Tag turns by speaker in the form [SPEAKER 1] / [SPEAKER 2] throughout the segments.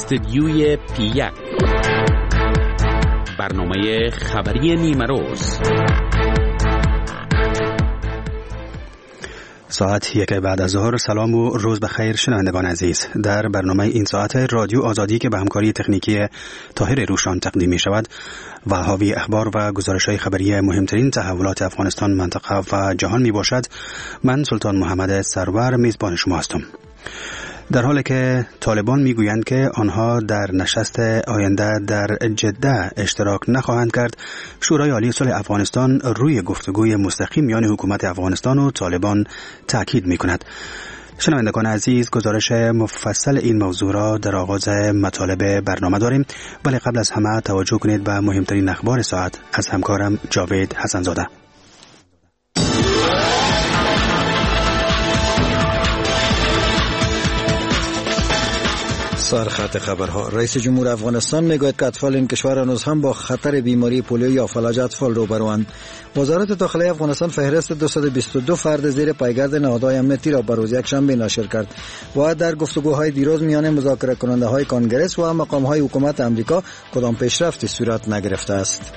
[SPEAKER 1] استدیوی پی1 برنامه خبری نیمه روز.
[SPEAKER 2] ساعت 1 بعد از ظهر. سلام و روز بخیر شنوندگان عزیز. در برنامه این ساعت رادیو آزادی که به همکاری تکنیکی طاهر روشان تقدیم می شود و حاوی اخبار و گزارش‌های خبری مهمترین تحولات افغانستان، منطقه و جهان می باشد، من سلطان محمد سرور میزبان شما هستم. در حالی که طالبان میگویند که آنها در نشست آینده در جده اشتراک نخواهند کرد، شورای عالی صلح افغانستان روی گفتگوی مستقیم میان حکومت افغانستان و طالبان تاکید میکند. شنوندگان عزیز، گزارش مفصل این موضوع را در آغاز مطالب برنامه داریم، ولی قبل از همه توجه کنید به مهمترین اخبار ساعت از همکارم جاوید حسنزاده.
[SPEAKER 3] سرخط خبرها. رئیس جمهور افغانستان میگوید که اطفال این کشور هنوز هم با خطر بیماری پولیو یا فلج اطفال روبروند. وزارت داخلی افغانستان فهرست 222 فرد زیر پایگرد نهادهای امنیتی را بر روز یکشنبه نشر کرد و در گفتگوهای دیروز میان مذاکره کننده های کنگره و مقام های حکومت امریکا کدام پیشرفتی صورت نگرفته است.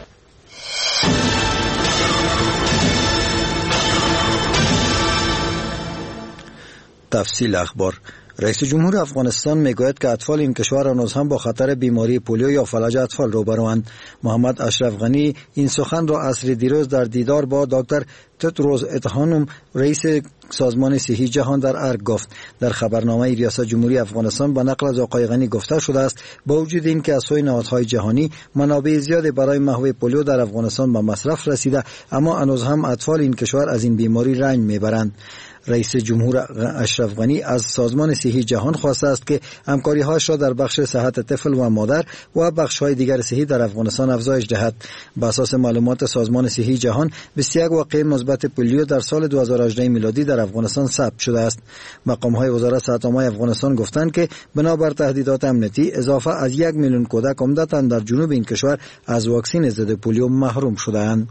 [SPEAKER 3] تفصیل اخبار. رئیس جمهور افغانستان میگوید که اطفال این کشور هنوز هم با خطر بیماری پولیو یا فلج اطفال روبروند. محمد اشرف غنی این سخن را عصر دیروز در دیدار با دکتر تدروس ادهانوم رئیس سازمان صحی جهان در ارگ گفت. در خبرنامه ریاست جمهوری افغانستان به نقل از آقای غنی گفته شده است با وجود این که از سوی نهادهای جهانی منابع زیادی برای محو پولیو در افغانستان به مصرف رسیده، اما هنوز هم اطفال این کشور از این بیماری رنج میبرند. رئیس جمهور اشرف غنی از سازمان صحی جهان خواسته است که همکاری‌هاش را در بخش صحت طفل و مادر و بخش‌های دیگر صحی در افغانستان افزایش دهد. بر اساس معلومات سازمان صحی جهان 21 واقعه مثبت پولیو در سال 2018 میلادی در افغانستان ثبت شده است. مقام‌های وزارت صحت عامه افغانستان گفتند که بنابر تهدیدات امنیتی اضافه از 1 میلیون کودک عمدتاً در جنوب این کشور از واکسن ضد پولیو محروم شده‌اند.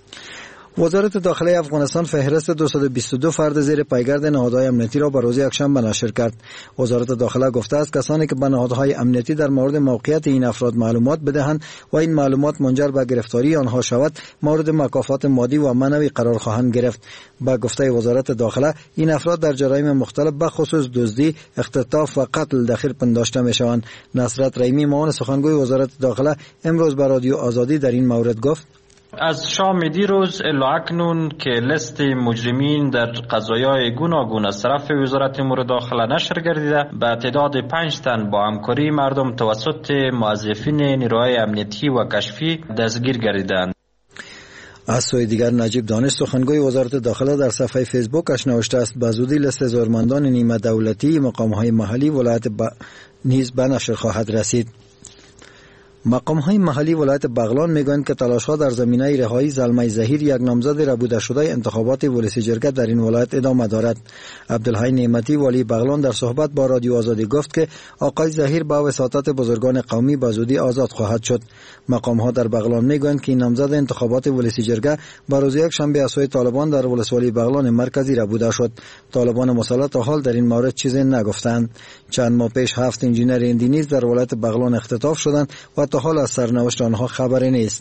[SPEAKER 3] وزارت داخلی افغانستان فهرست 222 فرد زیر پایگرد نهادهای امنیتی را بر روز یکشنبه نشر کرد. وزارت داخله گفته است کسانی که به نهادهای امنیتی در مورد موقعیت این افراد معلومات بدهند و این معلومات منجر به گرفتاری آنها شود، مورد مکافات مادی و معنوی قرار خواهند گرفت. با گفته وزارت داخله این افراد در جرایم مختلف به خصوص دزدی، اختطاف و قتل دخیل پنداشته میشوند. نصرت رحیمی معاون سخنگوی وزارت داخله امروز به رادیو آزادی در این مورد گفت:
[SPEAKER 4] از شام دیروز الا اکنون که لیست مجرمین در قضایای گوناگون از طرف وزارت امور داخله نشر گردیده، به تعداد 5 تن با همکاری مردم توسط موظفین نیروهای امنیتی و کشفی دستگیر گردیدند.
[SPEAKER 3] از سوی دیگر نجیب دانش سخنگوی وزارت داخله در صفحه فیسبوکش نوشته است به زودی لیست زورمندان نیمه دولتی مقام‌های محلی ولایت نیز به نشر خواهد رسید. مقام‌های محلی ولایت بغلان میگویند که تلاش‌ها در زمینه رهایی زلمه ظهیر، یک نامزد ربوده شده انتخابات ولسی جرگه در این ولایت ادامه دارد. عبدالحی نعمتی والی بغلان در صحبت با رادیو آزادی گفت که آقای ظهیر با وساطت بزرگان قومی به زودی آزاد خواهد شد. مقام‌ها در بغلان میگویند که این نامزد انتخابات ولسی جرگه بر روز یکشنبه از سوی طالبان در ولسوالی بغلان مرکزی ربوده شد. طالبان مسلط تا حال در این مورد چیزی نگفتند. چند ماه پیش 7 انجینر هندی نیز در ولایت بغلان اختطاف شدند و تا حال از سرنوشت آنها خبری نیست.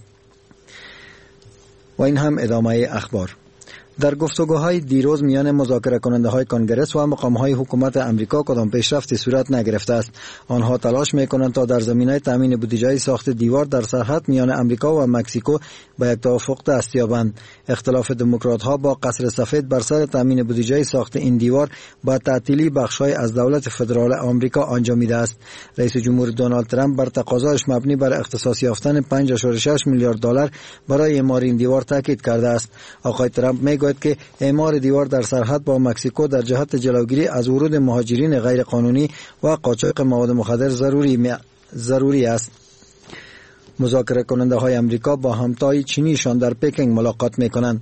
[SPEAKER 3] و این هم ادامه اخبار. در گفتگوهای دیروز میان مذاکره کننده های کنگره و مقام های حکومت امریکا کدام پیشرفتی صورت نگرفته است. آنها تلاش میکنند تا در زمینه تامین بودجه ساخت دیوار در سرحد میان امریکا و مکزیکو به یک توافق دست یابند. اختلاف دموکرات ها با قصر سفید بر سر تامین بودجه ساخت این دیوار با تعطیلی بخشای از دولت فدرال آمریکا انجامیده است. رئیس جمهور دونالد ترامپ بر تقاضایش مبنی بر اختصاص یافتن 5.6 میلیارد دلار برای اعمار این دیوار تاکید کرده است. آقای ترامپ میگوید که اعمار دیوار در سرحد با مکزیکو در جهت جلوگیری از ورود مهاجرین غیر قانونی و قاچاق مواد مخدر ضروری است. مذاکره کننده های امریکا با همتای چینیشان در پکینگ ملاقات میکنند.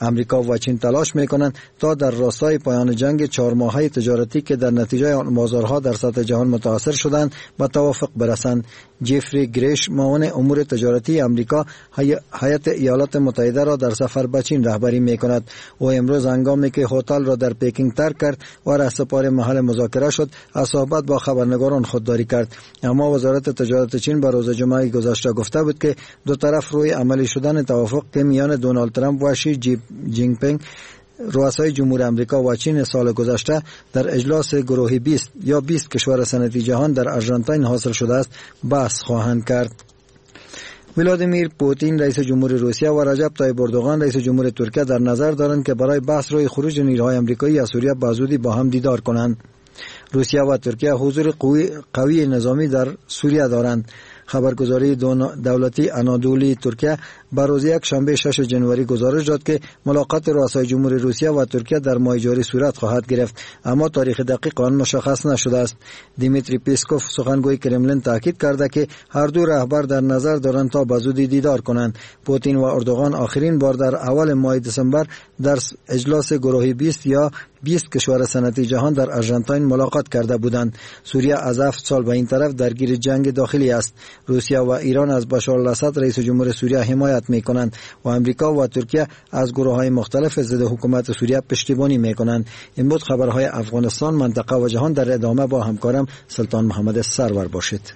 [SPEAKER 3] امریکا و چین تلاش میکنند تا در راستای پایان جنگ 4 ماهه تجارتی که در نتیجه آن بازارها در سطح جهان متاثر شدند به توافق برسند. جفری گریش معاون امور تجارتی امریکا هیئت ایالات متحده را در سفر به چین رهبری میکند. او امروز هنگامی که هتل را در پکینگ ترک کرد و رهسپار محل مذاکره شد از صحبت با خبرنگاران خودداری کرد. اما وزارت تجارت چین به روز جمعه گذشته گفته بود که دو طرف روی عملی شدن توافق که میان دونالد ترامپ و شی جین پینگ رؤسای جمهور آمریکا و چین سال گذشته در اجلاس گروهی 20 یا 20 کشور صنعتی جهان در آرژانتین حاصل شده است بحث خواهند کرد. ولادیمیر پوتین رئیس جمهور روسیه و رجب طیب اردوغان رئیس جمهور ترکیه در نظر دارند که برای بحث روی خروج نیروهای آمریکایی از سوریه به زودی با هم دیدار کنند. روسیه و ترکیه حضور قوی نظامی در سوریه دارند. خبرگزاری دولتی انادولی ترکیه بر روز یک شنبه 6 جنوری گزارش داد که ملاقات رؤسای جمهور روسیه و ترکیه در ماه جاری صورت خواهد گرفت، اما تاریخ دقیق آن مشخص نشده است. دیمیتری پیسکوف سخنگوی کرملین تاکید کرده که هر دو رهبر در نظر دارند تا به زودی دیدار کنند. پوتین و اردوغان آخرین بار در اول ماه دسامبر در اجلاس گروهی 20 یا 20 کشور صنعتی جهان در آرژانتین ملاقات کرده بودند. سوریه از 7 سال به این طرف درگیر جنگ داخلی است. روسیه و ایران از بشار الاسد رئیس جمهور سوریه حمایت می‌کنند و آمریکا و ترکیه از گروه‌های مختلف ضد حکومت سوریه پشتیبانی می‌کنند. این بود خبرهای افغانستان، منطقه و جهان. در ادامه با همکارم سلطان محمد سرور باشید.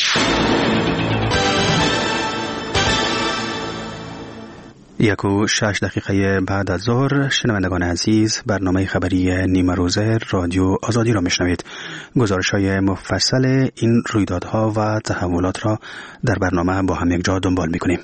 [SPEAKER 2] 1:06 بعد از ظهر شنوندگان عزیز، برنامه خبری نیمه روزه رادیو آزادی را میشنوید. گزارش‌های مفصل این رویدادها و تحولات را در برنامه با هم یک جا دنبال می‌کنیم.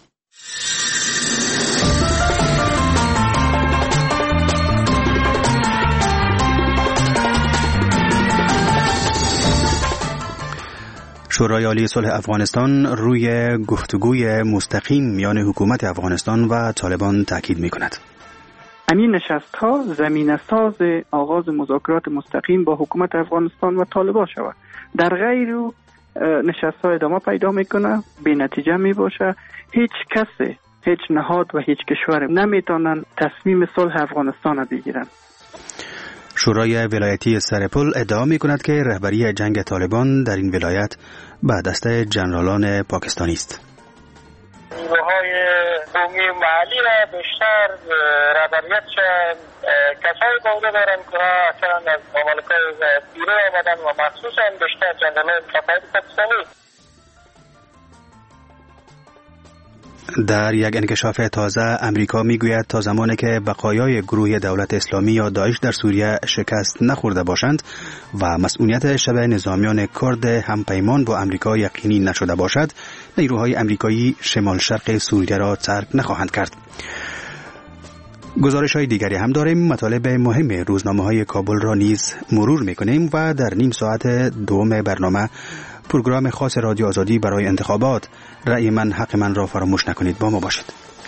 [SPEAKER 2] شورای عالی صلح افغانستان روی گفتگوی مستقیم میان حکومت افغانستان و طالبان تاکید می‌کند.
[SPEAKER 5] همین نشست‌ها زمینه ساز آغاز مذاکرات مستقیم با حکومت افغانستان و طالبان شود. در غیر نشست‌ها ادامه پیدا می‌کنه، بی نتیجه می‌باشه. هیچ کسی، هیچ نهاد و هیچ کشور نمی‌تونن تصمیم صلح افغانستان را بگیرن.
[SPEAKER 2] شورای ولایتی سرپل ادعا می‌کند که رهبری جنگ طالبان در این ولایت به دست جنرالان پاکستانی است.
[SPEAKER 6] نیروهای قومی و محلی را بیشتر رهبریتش کسایی بوده دارند که اکثرا از مملکت بیرون آمدن و مخصوصا بیشتر جنرالان متحد پاکستانی.
[SPEAKER 2] در یک انکشاف تازه امریکا میگوید تا زمانی که بقایای گروه دولت اسلامی یا داعش در سوریه شکست نخورده باشند و مسئولیت شبه نظامیان کرد همپیمان با امریکا یقینی نشده باشد، نیروهای امریکایی شمال شرق سوریه را ترک نخواهند کرد. گزارش های دیگری هم داریم. مطالب مهم روزنامه کابل را نیز مرور میکنیم و در نیم ساعت دوم برنامه پروگرام خاص رادیو آزادی برای انتخابات رأی من حق من را فراموش نکنید. با ما باشید.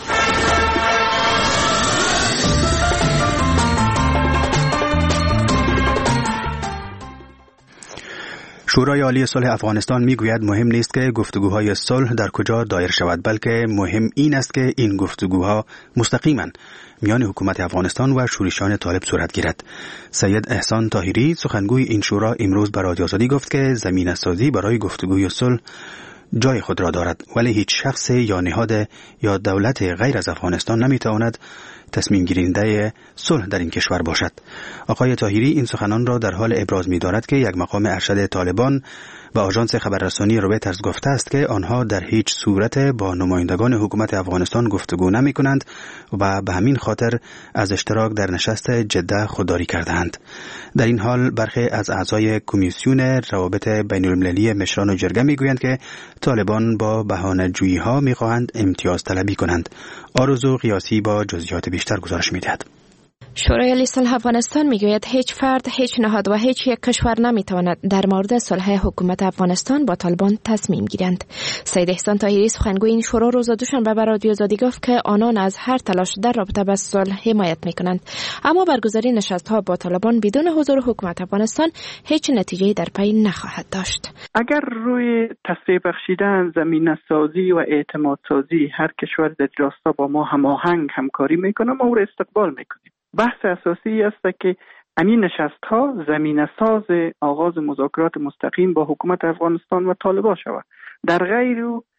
[SPEAKER 2] شورای عالی صلح افغانستان میگوید مهم نیست که گفتگوهای صلح در کجا دایر شود، بلکه مهم این است که این گفتگوها مستقیما میان حکومت افغانستان و شورشیان طالب صورت گیرد. سید احسان طاهری سخنگوی این شورا امروز به رادیو آزادی گفت که زمینه سازی برای گفتگوی صلح جای خود را دارد، ولی هیچ شخص یا نهاد یا دولت غیر از افغانستان نمیتواند تصمیم گیرنده صلح در این کشور باشد. آقای طاهری این سخنان را در حال ابراز می‌دارد که یک مقام ارشد طالبان و آژانس خبررسانی رویترز گفته است که آنها در هیچ صورت با نمایندگان حکومت افغانستان گفتگو نمی‌کنند و به همین خاطر از اشتراک در نشست جده خودداری کردند. در این حال برخی از اعضای کمیسیون روابط بین‌المللی مشران و جرگه می‌گویند که طالبان با بهانه‌جویی‌ها می‌خواهند امتیاز طلبی کنند. آرزو قیاسی با جزئیات بیشتر گزارش می‌دهد.
[SPEAKER 7] شورای صلح افغانستان میگوید هیچ فرد، هیچ نهاد و هیچ یک کشور نمیتواند در مورد صلح حکومت افغانستان با طالبان تصمیم گیرند. سید احسان طاهری سخنگوی این شورا روز دوشنبه به رادیو آزادی گفت که آنان از هر تلاش در رابطه با صلح حمایت میکنند، اما برگزاری نشست‌ها با طالبان بدون حضور حکومت افغانستان هیچ نتیجه‌ای در پی نخواهد داشت.
[SPEAKER 5] اگر روی تسریع بخشیدن، زمینه سازی و اعتماد سازی هر کشور در راستا با ما همکاری میکنه، ما او را استقبال میکنیم. بحث اساسی است که همین نشست‌ها زمینه ساز آغاز مذاکرات مستقیم با حکومت افغانستان و طالبان شود. در غیر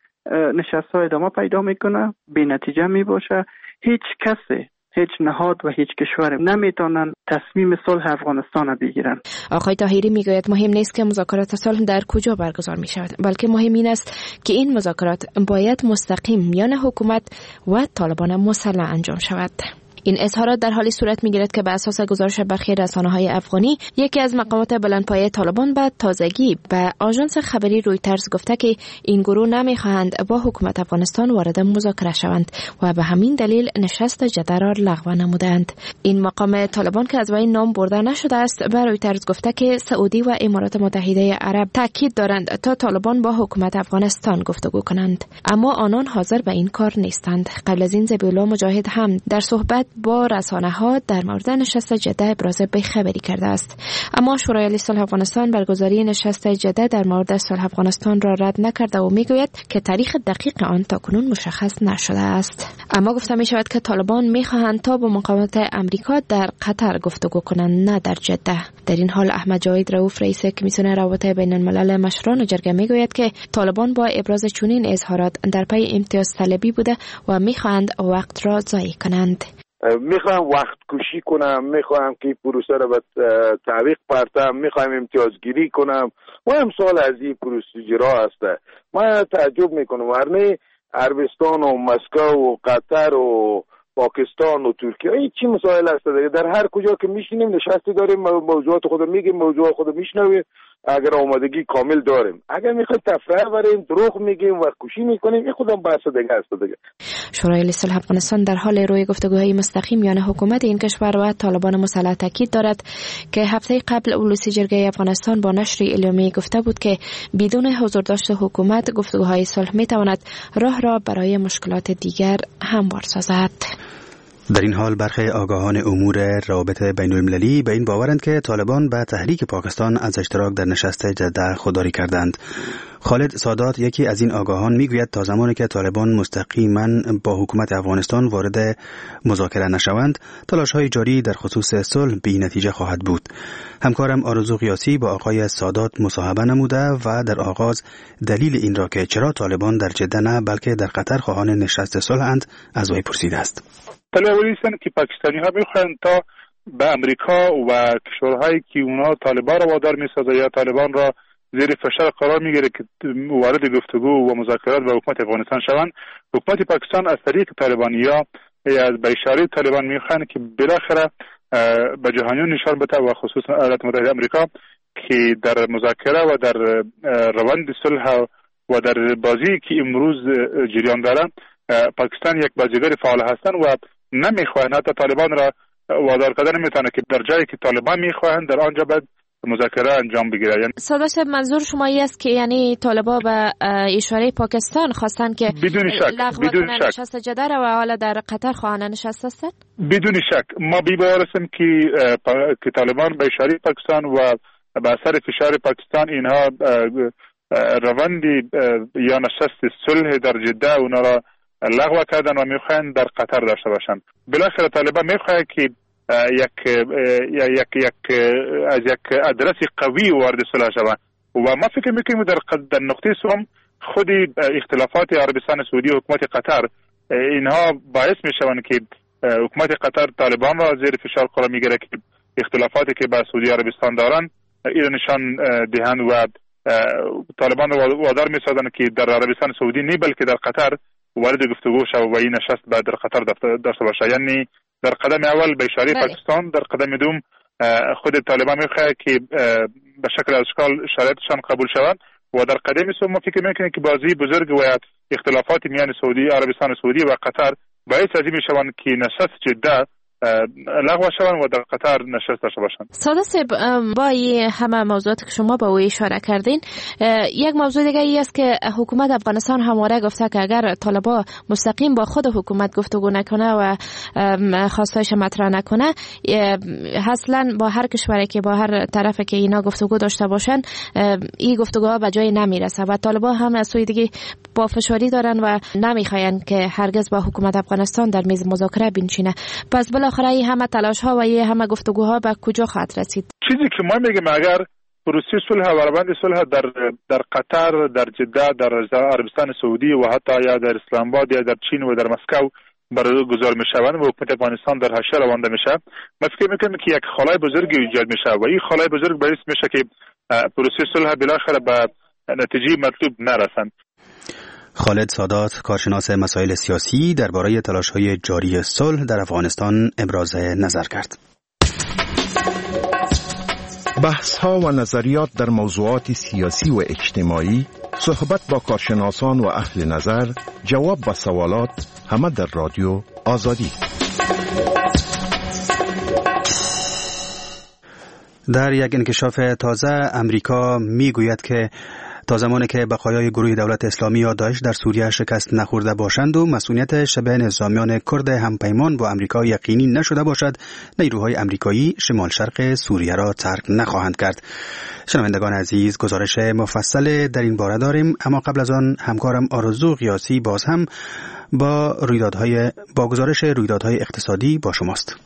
[SPEAKER 5] نشست‌ها ادامه پیدا میکنه، بی نتیجه میباشه. هیچ کسی، هیچ نهاد و هیچ کشور نمیتونن تصمیم صلح افغانستان بگیرن.
[SPEAKER 7] آقای طاهری میگوید مهم نیست که مذاکرات صلح در کجا برگزار می شود، بلکه مهم این است که این مذاکرات باید مستقیم میان حکومت و طالبان مسلح انجام شود. این اظهارات در حالی صورت می‌گیرد که به اساس گزارش برخی رسانه‌های افغانی، یکی از مقامات بلندپایه طالبان به تازگی به آژانس خبری رویترز گفته که این گروه نمی‌خواهند با حکومت افغانستان وارد مذاکره شوند و به همین دلیل نشست جده را لغو نمودند. این مقام طالبان که از وی نام برده نشده است، به رویترز گفته که سعودی و امارات متحده عرب تاکید دارند تا طالبان با حکومت افغانستان گفتگو کنند، اما آنان حاضر به این کار نیستند. قبل از این ذبیحالله مجاهد هم در صحبت با رسانه‌ها در مورد نشست جده ابراز بی‌خبری کرده است، اما شورای صلح افغانستان برگزاری نشست جده در مورد صلح افغانستان را رد نکرده و میگوید که تاریخ دقیق آن تاکنون مشخص نشده است. اما گفته می شود که طالبان می‌خواهند تا با مقامات امریکا در قطر گفتگو کنند، نه در جده. در این حال احمد جاوید رؤوف رئیس کمیسیون روابط بین الملل مشران جرگه میگوید که طالبان با ابراز چنین اظهارات در پی امتیاز طلبی بوده و می‌خواهند وقت را ضایع کنند.
[SPEAKER 8] میخوایم وقت کشی کنم، میخوایم که پروسه را به تعویق پرتم، میخوایم امتیازگیری کنم و امثال از این پروسیجرها هسته. من تعجب میکنم ورنه عربستان و مسکو و قطر و پاکستان و ترکیه این چی مسائل هسته دیگه؟ در هر کجا که میشینیم نشستی داریم، موضوعات خود میگیم، موضوع خود میشنویم، اگر آمادگی کامل داریم. اگر میخوایم تفریح بریم، دروغ میگیم و کوشی میکنیم، این خودم بحث دیگه است دیگه.
[SPEAKER 7] شورای صلح افغانستان در حال روی گفتگوهای مستقیم میان حکومت این کشور و طالبان مسلح تاکید دارد که هفته قبل اولوسی جرگه افغانستان با نشر اعلامیه گفته بود که بدون حضور داشت حکومت گفتگوهای صلح میتواند راه را برای مشکلات دیگر هموار سازد.
[SPEAKER 2] در این حال برخی آگاهان امور روابط بین المللی به این باورند که طالبان به تحریک پاکستان از اشتراک در نشست جده خودداری کردند. خالد سادات یکی از این آگاهان میگوید تا زمانی که طالبان مستقیما با حکومت افغانستان وارد مذاکره نشوند، تلاش‌های جاری در خصوص صلح بی نتیجه خواهد بود. همکارم آرزو قیاسی با آقای سادات مصاحبه نموده و در آغاز دلیل این را که چرا طالبان در جده نه بلکه در قطر خواهان نشست صلح‌اند از وی پرسیده است.
[SPEAKER 9] طالبانی هستند که پاکستانی ها میخواهند تا به امریکا و کشورهایی که اونا طالبان را وادار میسازه یا طالبان را زیر فشار قرار میگیره که وارد گفتگو و مذاکرات با حکومت افغانستان شوند، حکومت پاکستان از طریق طالبانیا یا به اشاره طالبان میخواهند که بالاخره به جهانیون نشان بده و خصوصا ایالات متحده آمریکا که در مذاکره و در روند صلح و در بازی که امروز جریان داره پاکستان یک بازیگر فعال هستند و نمیخواهند حتی طالبان را وادار کردن نمیتونه که در جایی که طالبان میخواهند در آنجا باید مذاکره انجام بگیره. یعنی
[SPEAKER 7] سادات صاحب منظور شما است که یعنی طالبان به اشاره پاکستان خواستن که لغو کنن نشست جده و حالا در قطر خواهان نشست هستند؟
[SPEAKER 9] بدون شک ما بی‌باور هستیم که طالبان به اشاره پاکستان و به اثر فشار پاکستان اینها روندی یا نشست صلح در جده اونا را لغو کردن و میخواهند در قطر داشته باشند. بالاخره طالبان میخواهند که یک ادرس قوی وارد صلح شوند و ما فکر میکنیم در نقطه سوم خود اختلافات عربستان سعودی و حکومت قطر اینها باعث میشوند که حکومت قطر طالبان را زیر فشار قرار میگیره که اختلافاتی که با سعودی عربستان دارند این نشان دهند و طالبان را وادار میسازند که در عربستان سعودی نه بلکه در قطر وارد گفتگو شود و این نشست بعد در قطر داشته باشه. یعنی در قدم اول به اشاره پاکستان، در قدم دوم خود طالبان میخواهد که به شکل اشکال شرایطشان قبول شود و در قدم سوم ما فکر میکنیم که بازی بزرگ و اختلافات میان سعودی عربستان سعودی و قطر باعث از این میشوند که نشست جده لغو شوند و در قطر نشست داشته باشند.
[SPEAKER 7] ساده صاحب، با این همه موضوعات که شما به او اشاره کردین، یک موضوع دیگه ای است که حکومت افغانستان همواره گفته که اگر طالبان مستقیم با خود حکومت گفتگو نکنه و خواستایش مطرح نکنه، اصلا با هر کشوری که با هر طرفی که اینا گفتگو داشته باشن، این گفتگوها به جای نمیرسه و طالبان هم از سوی دیگه با فشاری دارن و نمیخواین که هرگز با حکومت افغانستان در میز مذاکره بنشینه. پس بالاخره این همه تلاش ها و این همه گفتگوها به کجا خواهد رسید؟
[SPEAKER 9] چیزی که ما میگیم اگر پروسه صلح و روند صلح در قطر، در جده، در عربستان سعودی و حتی یا در اسلام آباد یا در چین و در مسکو برگزار میشوند و حکومت افغانستان در حاشیه روانده میشه، ما فکر میکنیم که یک خلای بزرگی ایجاد میشه و این خلای بزرگ باعث میشه که پروسه صلح بالاخره به نتیجه مطلوب نرسند.
[SPEAKER 2] خالد سادات، کارشناس مسائل سیاسی، درباره تلاش‌های جاری صلح در افغانستان ابراز نظر کرد.
[SPEAKER 10] بحث‌ها و نظریات در موضوعات سیاسی و اجتماعی، صحبت با کارشناسان و اهل نظر، جواب به سوالات، همه در رادیو آزادی.
[SPEAKER 2] در یک انکشاف تازه، امریکا میگوید که تا زمانی که بقایای گروه دولت اسلامی یا داعش در سوریه شکست نخورده باشند و مسئولیت شبه نظامیان کرد همپیمان با امریکا یقینی نشده باشد، نیروهای امریکایی شمال شرق سوریه را ترک نخواهند کرد. شنوندگان عزیز، گزارش مفصل در این باره داریم، اما قبل از آن همکارم آرزو قیاسی باز هم با گزارش رویدادهای اقتصادی با شماست.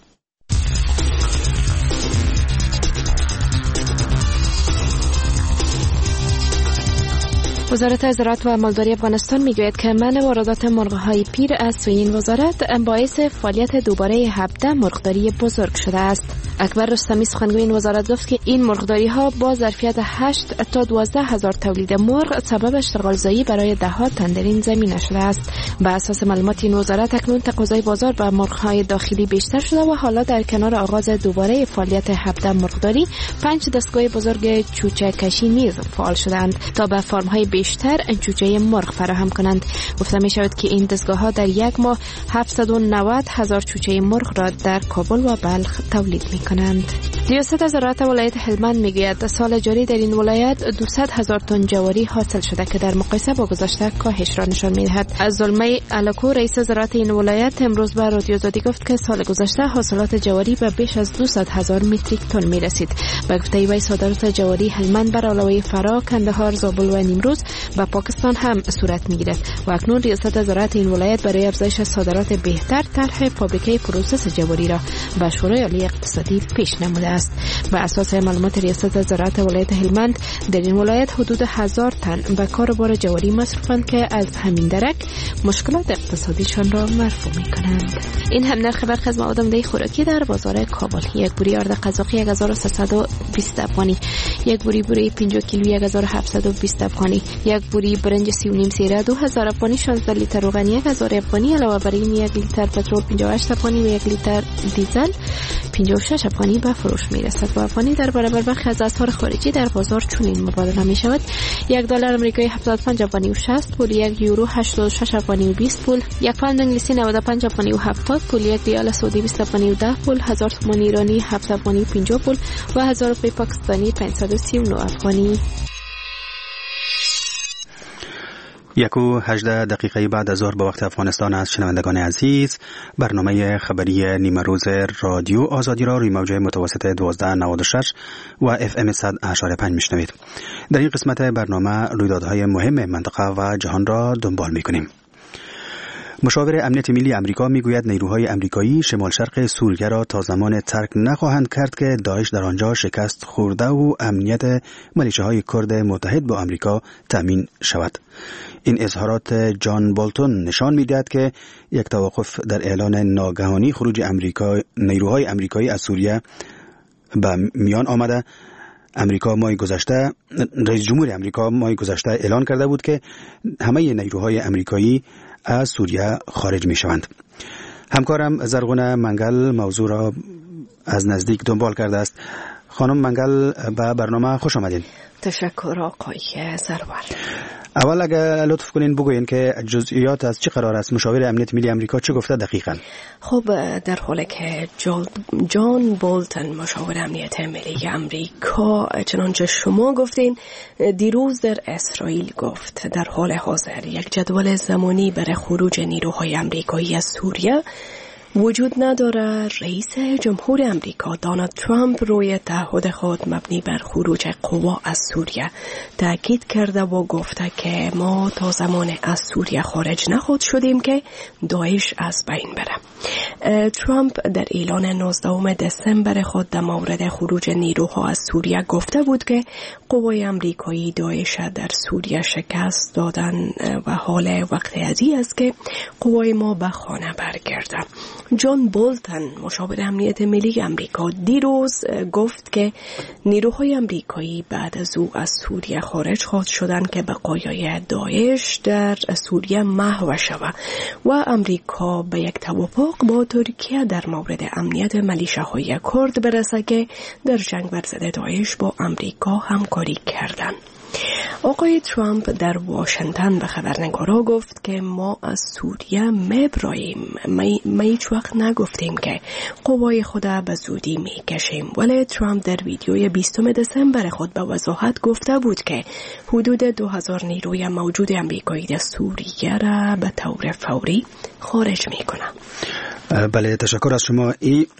[SPEAKER 7] وزارت زراعت و مالداری افغانستان میگوید که منع واردات مرغ‌های پیر از سوی این وزارت باعث فعالیت دوباره 17 مرغداری بزرگ شده است. اکبر رستمی سخنگوی این وزارت گفت که این مرغداری‌ها با ظرفیت 8 تا 12 هزار تولید مرغ سبب اشتغال زایی برای ده‌ها تن در این زمینه شده است. به اساس معلومات این وزارت اکنون تقاضای بازار به مرغ‌های داخلی بیشتر شده و حالا در کنار آغاز دوباره فعالیت 17 مرغداری، 5 دستگاه بزرگ چوچه کشی نیز فعال شدند تا به فارم‌های بیشتر چوچه مرغ فراهم کنند. گفته می شود که این دستگاه‌ها در یک ماه 790 هزار چوچه مرغ را در کابل و بلخ تولید می کنند. ریاست زراعت ولایت هلمند میگوید سال جاری در این ولایت 200 هزار تن جواری حاصل شده که در مقایسه با گذشته کاهش را نشان می‌دهد. از زلمه علکو رئیس زراعت این ولایت امروز به رادیو آزادی گفت که سال گذشته حاصلات جواری به بیش از 200 هزار متریک تن می‌رسید. به گفته وی صادرات جواری هلمند بر علاوه فرا، کندهار، زابل و نیمروز به پاکستان هم صورت می‌گیرد و اکنون ریاست زراعت این ولایت برای افزایش صادرات بهتر طرح فابریکه پروسس جواری را به شورای عالی اقتصادی پیش نموده است. به اساس معلومات ریاست زراعت ولایت هلمند در این ولایت حدود 1000 تن به کاروبار جواری مصروفند که از همین درک مشکلات اقتصادیشان را مرفوع می‌کنند. این هم نرخ برخی از مواد عمده خوراکی در بازار کابل: یک بوری آرد قزاقی 1320 افغانی، یک بوری 50 کیلو 1720 افغانی، یک بوری برنج 3.5 سیره 2000 افغانی، 16 لیتر روغن 1000 افغانی، علاوه بر این 1 لیتر پترول 58 افغانی و 1 لیتر دیزل 56 افغانی به فروش میرسد و افغانی در برابر برخی از اسعار خارجی در بازار چنین مبادله می شود: یک دلار آمریکایی 75 افغانی و 60 پول، یک یورو 86 افغانی و 20 پول، یک پوند انگلیسی 95 افغانی و 70 پول، یک ریال سعودی 20 افغانی و 10 پول، 1000 تومان ایرانی 7 افغانی و 50 پول و 1000 روپیه پاکستانی 539 افغانی.
[SPEAKER 2] 1:18 دقیقه بعد از ظهر به وقت افغانستان است. شنوندگان عزیز، برنامه خبری نیمه روز رادیو آزادی را روی موج متوسط 1296 و FM 100.5 میشنوید. در این قسمت برنامه رویدادهای مهم منطقه و جهان را دنبال میکنیم. مشاور امنیت ملی امریکا میگوید نیروهای امریکایی شمال شرق سوریه را تا زمان ترک نخواهند کرد که داعش در آنجا شکست خورده و امنیت میلیشیاهای کرد متحد با امریکا تامین شود. این اظهارات جان بولتون نشان می‌دهد که یک توقف در اعلان ناگهانی خروج نیروهای امریکایی از سوریه به میان آمده. رئیس جمهور امریکا ماه گذشته اعلان کرده بود که همه نیروهای امریکایی از سوریه خارج می شوند. همکارم زرغونه منگل موضوع را از نزدیک دنبال کرده است. خانم منگل، به برنامه خوش آمدین.
[SPEAKER 7] تشکر آقای زرور.
[SPEAKER 2] اول اگر لطف کنین بگوین که جزئیات از چه قرار است؟ مشاور امنیت ملی امریکا چه گفته دقیقاً؟
[SPEAKER 11] خب در حالی که جان بولتن مشاور امنیت ملی امریکا چنانچه شما گفتین دیروز در اسرائیل گفت در حال حاضر یک جدول زمانی برای خروج نیروهای امریکایی از سوریه وجود نداره. رئیس جمهور امریکا دونالد ترامپ روی تعهد خود مبنی بر خروج قوا از سوریه تاکید کرده و گفته که ما تا زمان از سوریه خارج نخواهد شدیم که داعش از بین بره. ترامپ در اعلان 19 دسامبر خود در مورد خروج نیروها از سوریه گفته بود که قوای امریکایی داعش در سوریه شکست دادن و حال وقت عزیز است که قوای ما به خانه برگردن. جان بولتن مشاور امنیت ملی امریکا دیروز گفت که نیروهای امریکایی بعد از او از سوریه خارج خواهد شدند که بقایای داعش در سوریه محو شود و امریکا به یک توافق با ترکیه در مورد امنیت ملیشه‌های کرد برسه که در جنگ بر ضد داعش با امریکا همکاری کردند. آقای ترامپ در واشنگتن به خبرنگارا گفت که ما از سوریه میبراییم. ما هیچ وقت نگفتیم که قوای خود به زودی میکشیم. ولی ترامپ در ویدیوی 20 دسامبر خود به وضاحت گفته بود که حدود 2000 نیروی موجود امریکایی در سوریه را به طور فوری خارج میکنه.
[SPEAKER 2] بله تشکر از شما.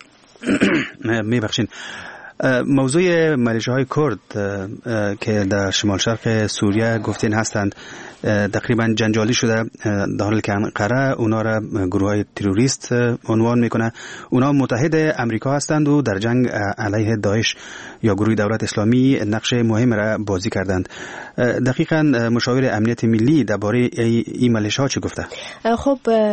[SPEAKER 2] میبخشین موضوع ملیشه‌های کرد که در شمال شرق سوریه گفتین هستند تقریبا جنجالی شده، در حالی که انقره اونا را گروه‌های تروریست عنوان میکنه. اونا متحد امریکا هستند و در جنگ علیه داعش یا گروه دولت اسلامی نقش مهم را بازی کردند. دقیقاً مشاور امنیت ملی درباره این ملیشه‌ها چه گفته؟
[SPEAKER 11] خب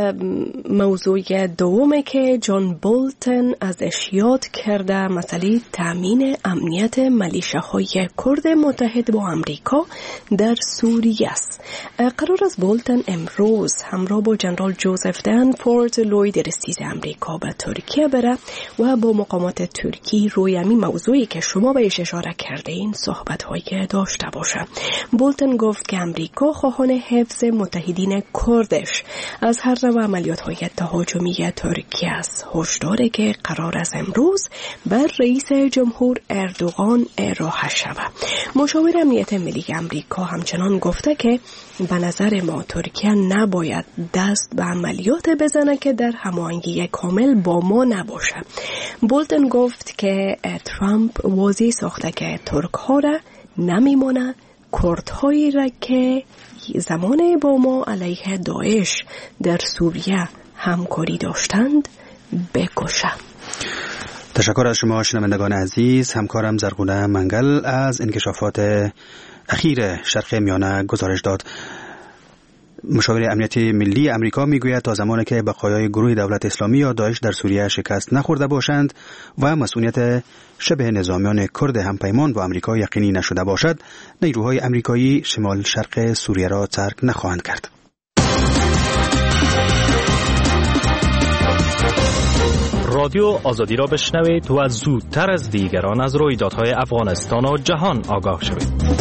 [SPEAKER 11] موضوع دومی که جان بولتن ازش یاد کرده مسئله تامین امنیت ملیشه‌های کرد متحد با امریکا در سوریه است. قرار است بولتن امروز همراه با جنرال جوزف دنفورد لوید رئیس امریکا به ترکیه بره و با مقامات ترکی روی همین موضوعی که شما بهش اشاره کرده این صحبت‌های داشته باشه. بولتن گفت که امریکا خواهان حفظ متحدین کردش از هر نوع عملیات‌های تهاجمی ترکیه است. هشداری که قرار است امروز بر رئیس جمهور اردوغان ارائه شود. مشاور امنیت ملی امریکا همچنان گفته که به نظر ما ترکیه نباید دست به عملیات بزنه که در هماهنگی کامل با ما نباشه. بولتن گفت که ترامپ واضح ساخته که ترک ها را نمیمونه کردهایی را که زمان با ما علیه داعش در سوریه همکاری داشتند بکشه.
[SPEAKER 2] تشکر از شما شنوندگان عزیز. همکارم زرغونه منگل از انکشافات اخیر شرق میانه گزارش داد. مشاور امنیت ملی امریکا میگوید تا زمانی که بقایای گروه دولت اسلامی یا داعش در سوریه شکست نخورده باشند و مسئولیت شبه نظامیان کرد همپیمان با امریکا یقینی نشده باشد، نیروهای امریکایی شمال شرق سوریه را ترک نخواهند کرد.
[SPEAKER 12] رادیو آزادی را بشنوید و زودتر از دیگران از رویدادهای افغانستان و جهان آگاه شوید.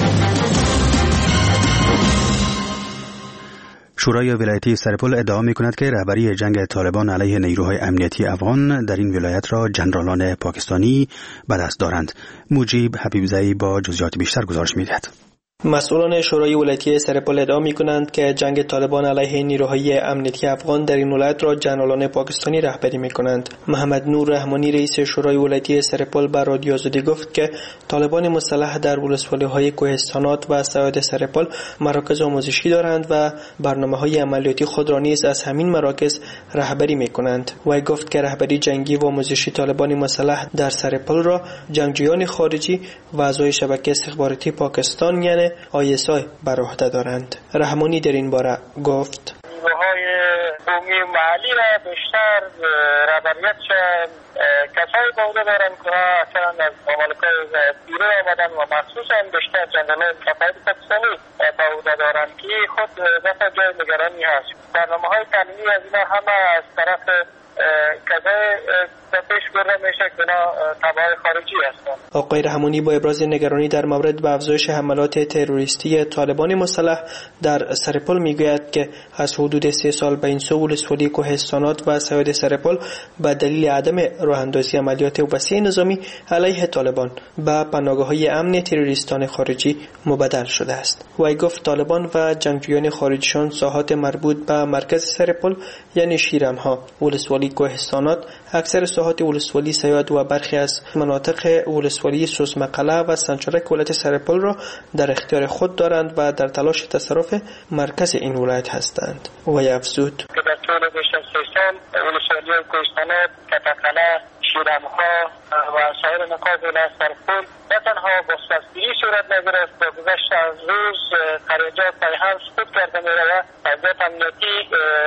[SPEAKER 2] شورای ولایتی سرپل ادعا می‌کند که رهبری جنگ طالبان علیه نیروهای امنیتی افغان در این ولایت را جنرالان پاکستانی به دست دارند. مجیب حبیبزایی با جزئیات بیشتر گزارش می‌دهد.
[SPEAKER 13] مسئولان شورای ولایتی سرپل ادعا می‌کنند که جنگ طالبان علیه نیروهای امنیتی افغان در این ولایت را جنرالان پاکستانی رهبری می‌کنند. محمد نور رحمانی رئیس شورای ولایتی سرپل به رادیو آزادی گفت که طالبان مسلح در ولسوالی‌های کوهستانات و سواحل سرپل مراکز آموزشی دارند و برنامه‌های عملیاتی خود را نیز از همین مراکز رهبری می‌کنند. وی گفت که رهبری جنگی و آموزشی طالبان مسلح در سرپل را جنگجویان خارجی و اعضای شبکه استخباراتی پاکستان یعنی ISI بر عهده دارند. رحمانی در این باره گفت
[SPEAKER 6] نیروهای قومی محلی را بیشتر رهبریت کسایی به عهده دارند که اصلا از مملکت بیرون آمدن و مخصوصا بیشتر جنرالان متحد پاکستانی به عهده دارند که خود بسیار جای نگرانی هست. برنامه‌های تعلیمی از اینا همه از طرف کسای پیش برده میشه که اینا تبعای خارجی هستند.
[SPEAKER 13] آقای رحمانی با ابراز نگرانی در مورد به افزایش حملات تروریستی طالبان مسلح در سرپل میگوید که از حدود 3 سال به این سو ولسوالی کوهستانات و سیاد سرپل به دلیل عدم راه اندازی عملیات وسیع نظامی علیه طالبان به پناهگاه‌های امن تروریستان خارجی مبدل شده است. وی گفت طالبان و جنگجویان خارجیشان ساحات مربوط به مرکز سرپل یعنی شیرمها، ولسوالی کوهستانات، اکثر ساحات ولسوالی سیاد و برخی از مناطق ولسوالی سوسمقله و سنچرک ولایت سرپل را در اختیار خود دارند و در تلاش تصرف مرکز این ولایت هستند. وی افزود
[SPEAKER 6] که در طول بیش از 3 سال ولسوالی کوهستانات، کتقله، شیرمها و سایر نقاط ولایت سرپل نه تنها با سختگیری صورت نگرفت، با گذشت از روز خریجات پیهم سقوط کرده می‌رود و وضعیت امنیتی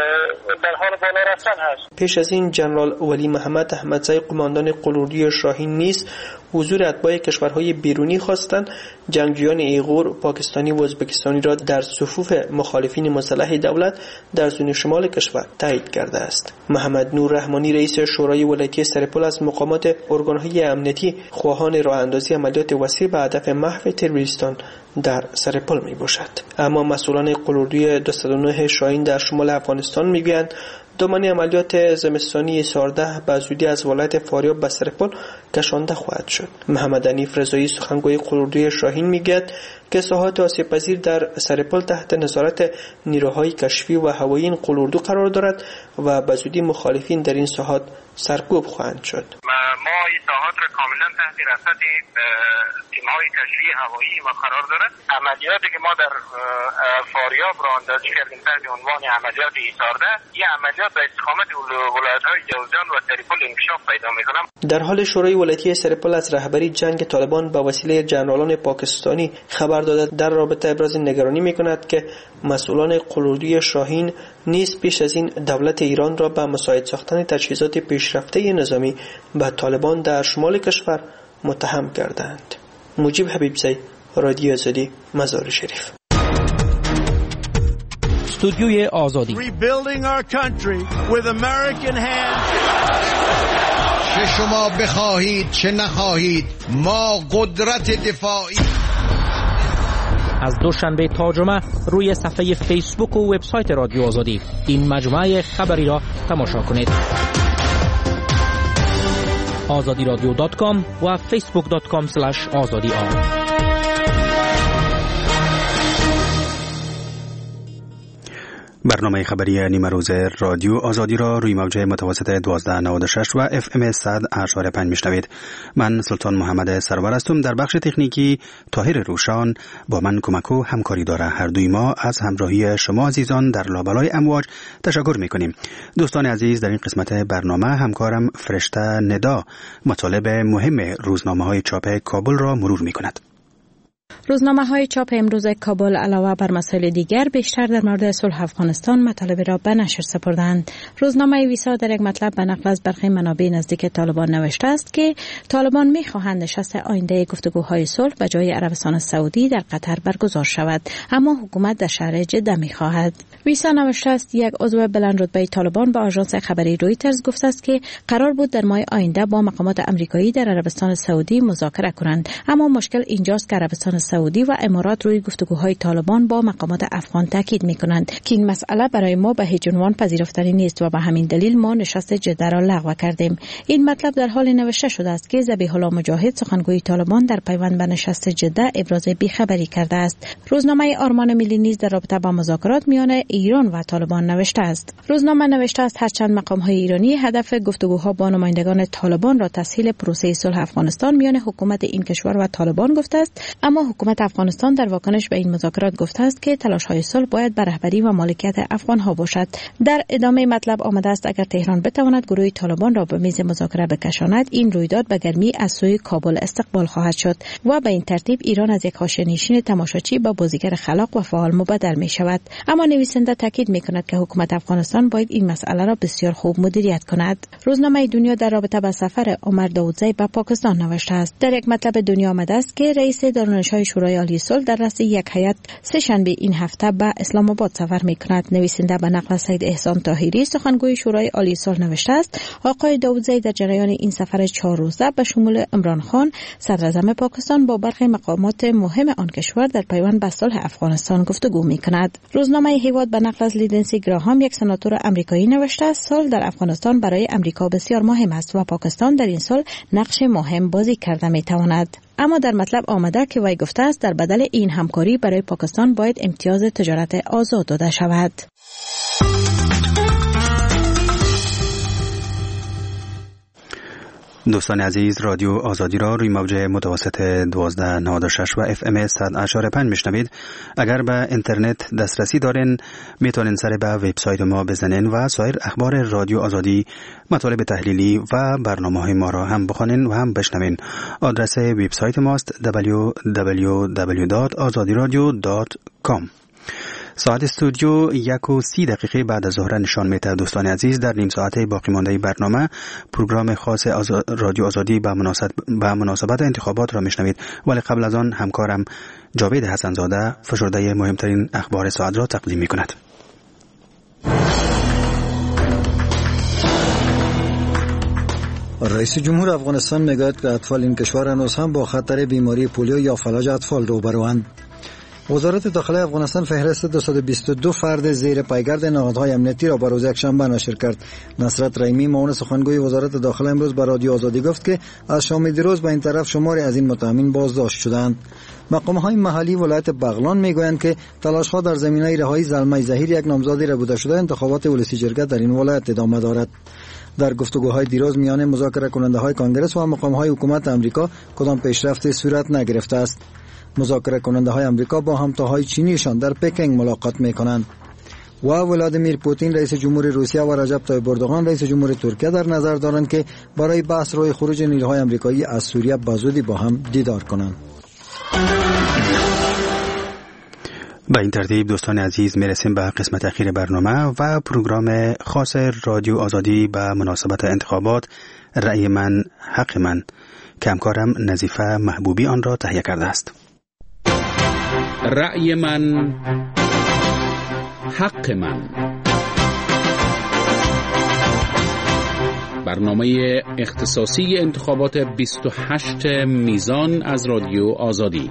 [SPEAKER 6] در حال بالا رفتن هست.
[SPEAKER 13] پیش از این جنرال ولی محمد احمدزی قماندان قلوردی شاهین نیز حضور اتباع کشورهای بیرونی خواستند جنگجویان ایغور، پاکستانی و ازبکستانی را در صفوف مخالفین مسلح دولت در زون شمال کشور تایید کرده است. محمد نور رحمانی رئیس شورای ولایتی سرپل از مقامات ارگان‌های امنیتی خواهان راه اندازی عملیات وسیع به هدف محو تروریستان در سرپل می باشد. اما مسئولان قلوردی 209 شاهین در شمال افغانستان میگویند دامنه عملیات زمستانی 14 به زودی از ولایت فاریاب به سرپل کشانده خواهد شد. محمد حنیف رضایی سخنگوی قلوردی شاهین میگوید که ساحات آسیب پذیر در سرپل تحت نظارت نیروهای کشفی و هوایی این قلوردو قرار دارد و به زودی مخالفین در این ساحات سرکوب خواهند شد.
[SPEAKER 6] ما این ساحات را کاملا تحت رصد تیم‌های کشفی هوایی و قرار دارد. عملیاتی که ما در فاریاب راه اندازی کردیم تحت عنوان عملیات 14 این عملیات به استقامت ولایت‌های جوزجان و سرپل انکشاف پیدا می‌کنه.
[SPEAKER 13] در حال شورای ولایتی سرپل از رهبری جنگ طالبان به وسیله جنرالان پاکستانی خبر داده در رابطه ابراز نگرانی می‌کند که مسئولان قلوردی شاهین نیز پیش از این دولت ایران را به مساعد ساختن تجهیزات پیشرفته نظامی به طالبان در شمال کشور متهم کردند. مجیب حبیبزی، رادیو آزادی، مزار شریف.
[SPEAKER 12] استودیوی آزادی.
[SPEAKER 14] چه شما بخواهید چه نخواهید ما قدرت دفاعی.
[SPEAKER 12] از دوشنبه تا جمعه روی صفحه فیسبوک و وبسایت رادیو آزادی این مجموعه خبری را تماشا کنید. azadiradio.com و facebook.com/azadi.
[SPEAKER 2] برنامه خبری نیمه روز رادیو آزادی را روی موج متوسط 1296 و FM 100.5 میشنوید. من سلطان محمد سرور هستم. در بخش تکنیکی طاهر روشان با من کمک و همکاری داره. هر دوی ما از همراهی شما عزیزان در لابلای امواج تشکر میکنیم. دوستان عزیز، در این قسمت برنامه همکارم فرشته ندا مطالب مهم روزنامه‌های چاپ کابل را مرور میکند.
[SPEAKER 15] روزنامه‌های چاپ امروز کابل علاوه بر مسائل دیگر بیشتر در مورد صلح افغانستان مطالب را به نشر سپردند. روزنامه ویسا در یک مطلب به نقل از برخی منابع نزدیک طالبان نوشته است که طالبان می‌خواهند نشست آینده گفتگوهای صلح به جای عربستان سعودی در قطر برگزار شود، اما حکومت در شهر جده می‌خواهد. ویسا نوشته است یک عضو بلند رتبه طالبان به آژانس خبری رویترز گفته است که قرار بود در ماه آینده با مقامات آمریکایی در عربستان سعودی مذاکره کنند، اما مشکل اینجاست که عربستان سعودی و امارات روی گفتگوهای طالبان با مقامات افغان تاکید می‌کنند که این مسئله برای ما به هیچ عنوان پذیرفتنی نیست و به همین دلیل ما نشست جده را لغو کردیم. این مطلب در حال نوشته شده است که ذبیح الله مجاهد سخنگوی طالبان در پیوند به نشست جده ابراز بیخبری کرده است. روزنامه آرمان ملی نیز در رابطه با مذاکرات میان ایران و طالبان نوشته است. روزنامه نوشته است هرچند مقام‌های ایرانی هدف گفتگوها با نمایندگان طالبان را تسهیل پروسه صلح افغانستان میان حکومت این کشور و طالبان گفته است، اما حکومت افغانستان در واکنش به این مذاکرات گفته است که تلاش‌های صلح باید بر رهبری و مالکیت افغان‌ها باشد. در ادامه مطلب آمده است اگر تهران بتواند گروه طالبان را به میز مذاکره بکشاند، این رویداد به گرمی از سوی کابل استقبال خواهد شد و به این ترتیب ایران از یک حاشیه‌نشین تماشاچی به بازیگر خلاق و فعال مبدل می شود. اما نویسنده تاکید می کند که حکومت افغانستان باید این مسئله را بسیار خوب مدیریت کند. روزنامه دنیا در رابطه با سفر عمر داودزی به پاکستان نوشته است. در یک مطلب دنیا آمده است که رئیس دارالانشای شورای عالی صلح در رأس یک هیئت سه‌شنبه این هفته به اسلام آباد سفر می‌کند. نویسنده به نقل از سید احسان طاهری سخنگوی شورای عالی صلح نوشته است آقای داودزی در جریان این سفر 4 روزه به شمول عمران خان صدر اعظم پاکستان با برخی مقامات مهم آن کشور در پیوند به صلح افغانستان گفتگو می‌کند. روزنامه هیواد به نقل از لیندسی گراهام یک سناتور آمریکایی نوشته است صلح در افغانستان برای امریکا بسیار مهم است و پاکستان در این صلح نقش مهم بازی کرده می‌تواند. اما در مطلب آمده که وی گفته است در بدل این همکاری برای پاکستان باید امتیاز تجارت آزاد داده شود.
[SPEAKER 2] دوستان عزیز، رادیو آزادی را روی موج متوسط 1296 و FM 100.5 میشنوید. اگر به اینترنت دسترسی دارین میتونین سر به وبسایت ما بزنین و سایر اخبار رادیو آزادی، مطالب تحلیلی و برنامه‌های ما را هم بخونین و هم بشنوین. آدرس وبسایت ماست www.azadiradio.com. ساعت استودیو 1:30 بعد از ظهر نشان میده. دوستان عزیز، در نیم ساعت باقی مانده برنامه پروگرام خاص رادیو آزادی به مناسبت انتخابات را میشنوید، ولی قبل از آن همکارم جاوید حسنزاده فشرده مهمترین اخبار ساعت را تقدیم میکند.
[SPEAKER 3] رئیس جمهور افغانستان میگوید که اطفال این کشور هنوز هم با خطر بیماری پولیو یا فلج اطفال روبروند. وزارت داخلی افغانستان فهرست 222 فرد زیر پایگرد نهادهای امنیتی را به روز یکشنبه نشر کرد. نصرت رحیمی معاون سخنگوی وزارت داخلی امروز به رادیو آزادی گفت که از شام دیروز به این طرف شماری از این متهمین بازداشت شدند. مقام‌های محلی ولایت بغلان میگویند که تلاش‌ها در زمینه رهایی زلمه ظهیر، یک نامزد ربوده شده انتخابات ولسی جرگه در این ولایت ادامه دارد. در گفتگوهای دیروز میان مذاکره کننده‌های کانگرس و مقام‌های حکومت آمریکا کدام پیشرفتی صورت نگرفته است. مذاکره کننده های امریکا با همتاهای چینیشان در پکینگ ملاقات می کنند و ولادیمیر پوتین رئیس جمهور روسیه و رجب طیب اردوغان رئیس جمهور ترکیه در نظر دارند که برای بحث روی خروج نیروهای امریکایی از سوریه بزودی با هم دیدار کنند.
[SPEAKER 2] به این ترتیب دوستان عزیز میرسیم به قسمت اخیر برنامه و پروگرام خاص رادیو آزادی به مناسبت انتخابات رأی من حق من که همکارم نظیفه محبوبی آن را تهیه کرده است.
[SPEAKER 1] رأی من حق من، برنامه اختصاصی انتخابات 28 میزان از رادیو آزادی.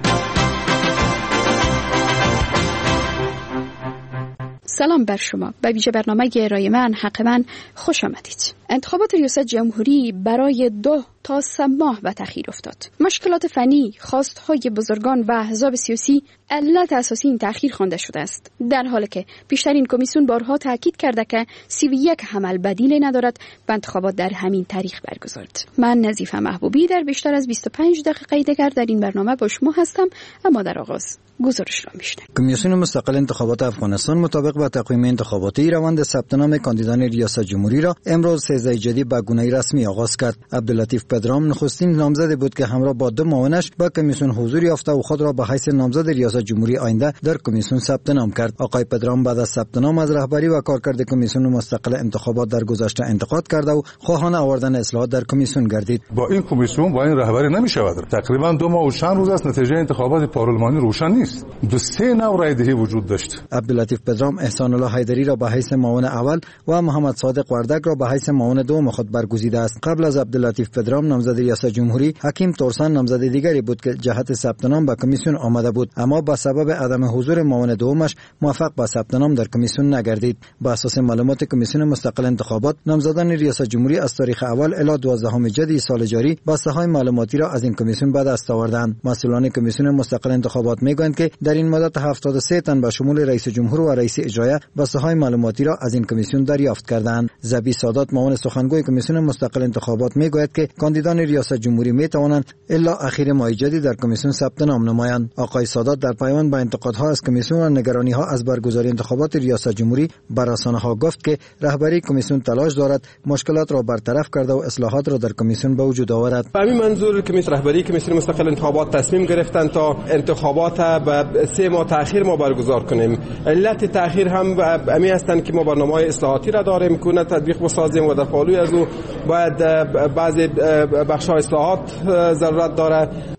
[SPEAKER 16] سلام بر شما. به ویژه برنامه رأی من حق من خوش آمدید. انتخابات ریاست جمهوری برای 2 تا 3 ماه به تأخیر افتاد. مشکلات فنی، خواستهای بزرگان و احزاب سیاسی علت اساسی این تأخیر خوانده شده است، در حالی که بیشترین کمیسیون بارها تاکید کرده که 31 حمل بدیلی ندارد و انتخابات در همین تاریخ برگزارد. من نظیفه محبوبی در بیشتر از 25 دقیقه دیگر در این برنامه با شما هستم، اما در آغاز گزارش را میشنویم.
[SPEAKER 3] کمیسیون مستقل انتخابات افغانستان مطابق با تقویم انتخاباتی روند ثبت نام کاندیدان ریاست جمهوری را امروز 13 جدی به گونه رسمی آغاز کرد. عبداللطیف پدرام نخستین نامزد بود که همراه با 2 معاونش به کمیسیون حضور یافته و خود را به حیث نامزد ریاست جمهوری آینده در کمیسیون ثبت نام کرد. آقای پدرام بعد از ثبت نام از رهبری و کارکرد کمیسیون مستقل انتخابات در گذشته انتقاد کرده و خواهان آوردن اصلاحات در کمیسیون گردید.
[SPEAKER 17] با این کمیسیون با این رهبری نمی‌شود. تقریبا 2 ماه و چند روز است نتیجه انتخابات پارلمانی روشن نیست. 2 نوع رای دهی وجود داشت.
[SPEAKER 3] عبداللطیف پدرام احسان الله حیدری را به حیث معاون اول و محمد صادق وردک را به حیث معاون دوم خود برگزیده است. قبل از عبداللطیف پدرام نامزد ریاست جمهوری حکیم تورسان نامزد دیگری بود که جهت ثبت نام به کمیسیون آمده بود، اما به سبب عدم حضور معاون دومش موفق به ثبت نام در کمیسیون نگردید. بر اساس معلومات کمیسیون مستقل انتخابات نامزدان ریاست جمهوری از تاریخ اول الی 12 جدی سال جاری بسته‌های معلوماتی را از این کمیسیون به دست آوردند. مسئولان کمیسیون مستقل انتخابات میگویند که در این مدت 73 تن به شمول رئیس جمهور و رئیس اجرایه بسته‌های معلوماتی را از این کمیسیون دریافت کردند. زبی سادات معاون سخنگوی کمیسیون مستقل انتخابات میگوید که کاندیدان ریاست جمهوری میتوانند الا اخیر ماه جدی در کمیسیون ثبت نام نمایند. آقای سادات در پیوند با انتقادها از کمیسیون و نگرانی‌ها از برگزاری انتخابات ریاست جمهوری بر رسانه‌ها گفت که رهبری کمیسیون تلاش دارد مشکلات را برطرف کرده و اصلاحات را در کمیسیون به وجود آورد.
[SPEAKER 18] به همین منظور رهبری کمیسیون مستقل انتخابات تصمیم گرفتند تا انتخابات به 3 ماه تأخیر ما برگزار کنیم. علت تأخیر هم امی هستند که ما برنامه‌های اصلاحاتی را داریم که تطبیق بسازیم و در پالوی از او باید بعضی بخش‌های اصلاحات ضرورت دارد.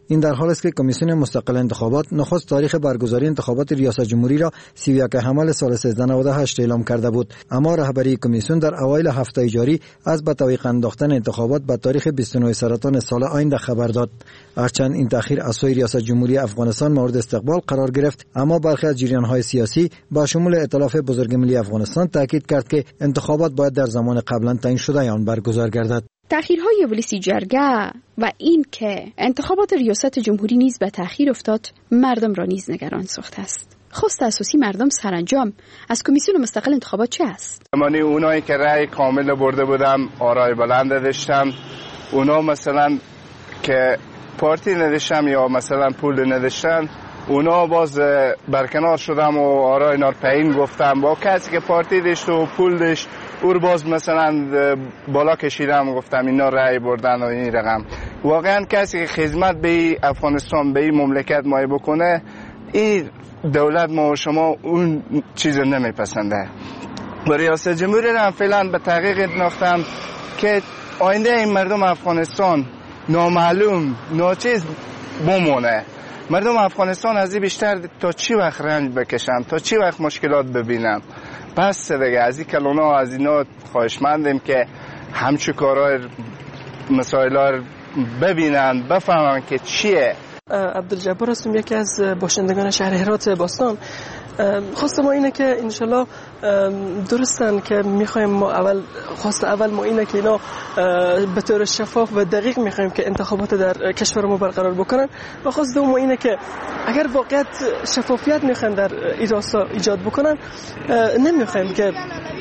[SPEAKER 3] این در حالی است که کمیسیون مستقل انتخابات نخست تاریخ برگزاری انتخابات ریاست جمهوری را 31 حمل سال 1398 اعلام کرده بود، اما رهبری کمیسیون در اوایل هفته جاری از به تعویق انداختن انتخابات به تاریخ 29 سرطان سال آینده خبر داد. هرچند این تأخیر از سوی ریاست جمهوری افغانستان مورد استقبال قرار گرفت، اما برخی از جریان‌های سیاسی با شمول ائتلاف بزرگ ملی افغانستان تاکید کرد که انتخابات باید در زمان قبلا تعیین شده آن برگزار گردد.
[SPEAKER 16] تأخیرهای ولسی جرگه و این که انتخابات ریاست جمهوری نیز به تأخیر افتاد مردم را نیز نگران ساخته است. خواست اساسی مردم سرانجام از کمیسیون مستقل انتخابات چه است؟
[SPEAKER 19] من اونایی که رأی کامل برده بودم، آرای بلند داشتم، اونا مثلا که پارتی نداشتم یا مثلا پول نداشتن، اونا باز برکنار شدم و آرای نارپیین گفتم. با کسی که پارتی داشت و پول داشت او باز مثلا بالا کشیدم و گفتم اینا رأی بردن و این رقم. واقعا کسی که خدمت به افغانستان به این مملکت مایه بکنه، این دولت ما و شما اون چیز نمیپسنده. و ریاست جمهوری را فعلا به تحقیق انداختم که آینده این مردم افغانستان نامعلوم ناچیز بمونه. مردم افغانستان از این بیشتر تا چی وقت رنج بکشن، تا چی وقت مشکلات ببینن. پس دیگه از این کلونا از اینا خواهشمندیم که همچون کارهای مسائل ببینن، بفهمن که چیه.
[SPEAKER 13] عبدالجبار هستم، یکی از باشندگان شهر هرات باستان. خواست ما اینه که انشالله درستن که میخوایم ما اول ما اینه که اینا به طور شفاف و دقیق میخوایم که انتخابات در کشور ما برقرار بکنن و خواست دوم ما اینه که اگر واقعیت شفافیت میخوایم در این راستا ایجاد بکنن، نمیخوایم که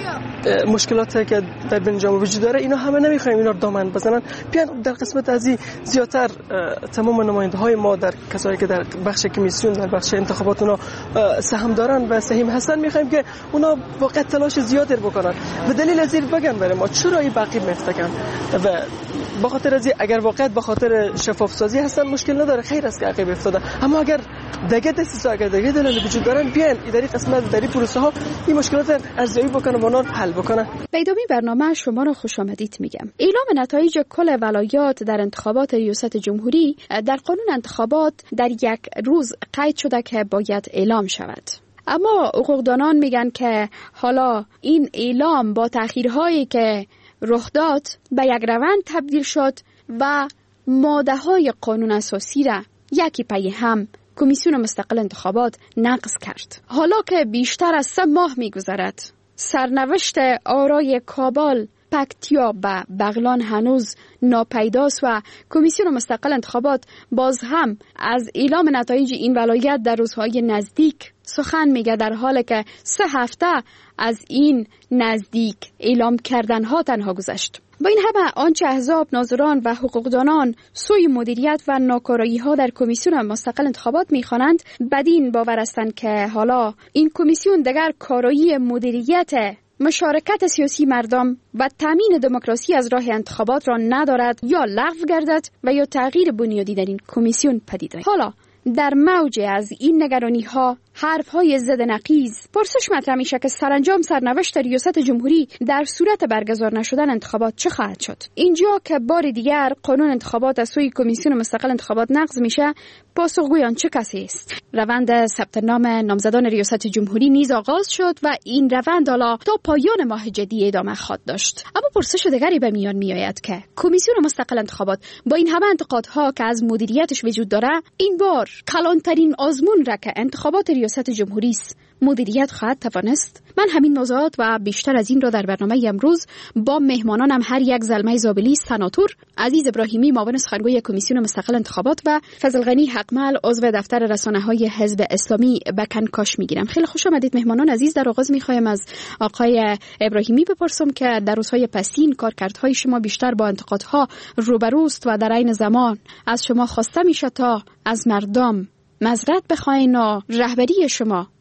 [SPEAKER 13] مشکلاتی که در بین جامعه وجود داره اینا همه نمیخوایم اینا رو دامن بزنن. بیان در قسمت از این زیادتر تمام نماینده های ما در کسایی که در بخش کمیسیون در بخش انتخابات اونا سهم دارن و سهم هستن، میخوایم که اونا واقعا تلاش زیادی بکنن. به دلیل از این بگن برای ما چرا این باقی میفتکن و به خاطر از اگر واقعا به خاطر شفاف سازی هستن مشکل نداره، خیر است که عقب افتاده. اما اگر دیگه دسیسا اگر دیگه دلیل وجود دارن، بیان اداری قسمت در این پروسه ها این مشکلات ارزیابی بکنن و اونا حل بکنن.
[SPEAKER 16] به ادامه برنامه شما را خوش آمدید میگم. اعلام نتایج کل ولایات در انتخابات ریاست جمهوری در قانون انتخابات در یک روز قید شده که باید اعلام شود. اما حقوقدانان میگن که حالا این اعلام با تأخیرهایی که رخ داد به یک روند تبدیل شد و ماده‌های قانون اساسی را یکی پی هم کمیسیون مستقل انتخابات نقض کرد. حالا که بیشتر از 3 ماه میگذرد، سرنوشت آرای کابل، پکتیا و بغلان هنوز ناپیداست و کمیسیون مستقل انتخابات باز هم از اعلام نتایج این ولایت در روزهای نزدیک سخن میگه، در حالی که 3 هفته از این نزدیک اعلام کردن ها تنها گذشت. با این همه آنچه احزاب، ناظران و حقوقدانان سوی مدیریت و ناکارایی ها در کمیسیون مستقل انتخابات میخوانند، بدین باور هستند که حالا این کمیسیون دیگر کارایی مدیریت مشارکت سیاسی مردم و تامین دموکراسی از راه انتخابات را ندارد، یا لغو گردد و یا تغییر بنیادی در این کمیسیون پدید آید. حالا در موج از این نگرانی ها، حرف های ضد نقیض، پرسش مطرح میشه که سرانجام سرنوشت ریاست جمهوری در صورت برگزار نشدن انتخابات چه خواهد شد؟ اینجا که بار دیگر قانون انتخابات از سوی کمیسیون مستقل انتخابات نقض میشه، پاسخگوی آن چه کسی است؟ روند ثبت نام نامزدان ریاست جمهوری نیز آغاز شد و این روند حالا تا پایان ماه جدی ادامه خواهد داشت. اما پرسش دیگری به میان میآید که کمیسیون مستقل انتخابات با این همه انتقادها که از مدیریتش وجود داره، این بار کلانترین آزمون را که انتخابات ریاست جمهوری است مدیریت خواهد توانست؟ من همین موضوعات و بیشتر از این را در برنامه امروز با مهمانانم، هر یک زلمه زابلی، سناتور عزیز ابراهیمی، معاون سخنگوی کمیسیون مستقل انتخابات، و فضل غنی حقمل، عضو دفتر رسانه‌های حزب اسلامی، به کنکاش میگیرم. خیلی خوش آمدید مهمانان عزیز. در آغاز میخوایم از آقای ابراهیمی بپرسم که در روزهای پسین کارکردهای شما بیشتر با انتقادها روبروست و در عین زمان از شما خواسته میشه تا از مردم معذرت بخواین و رهبری شما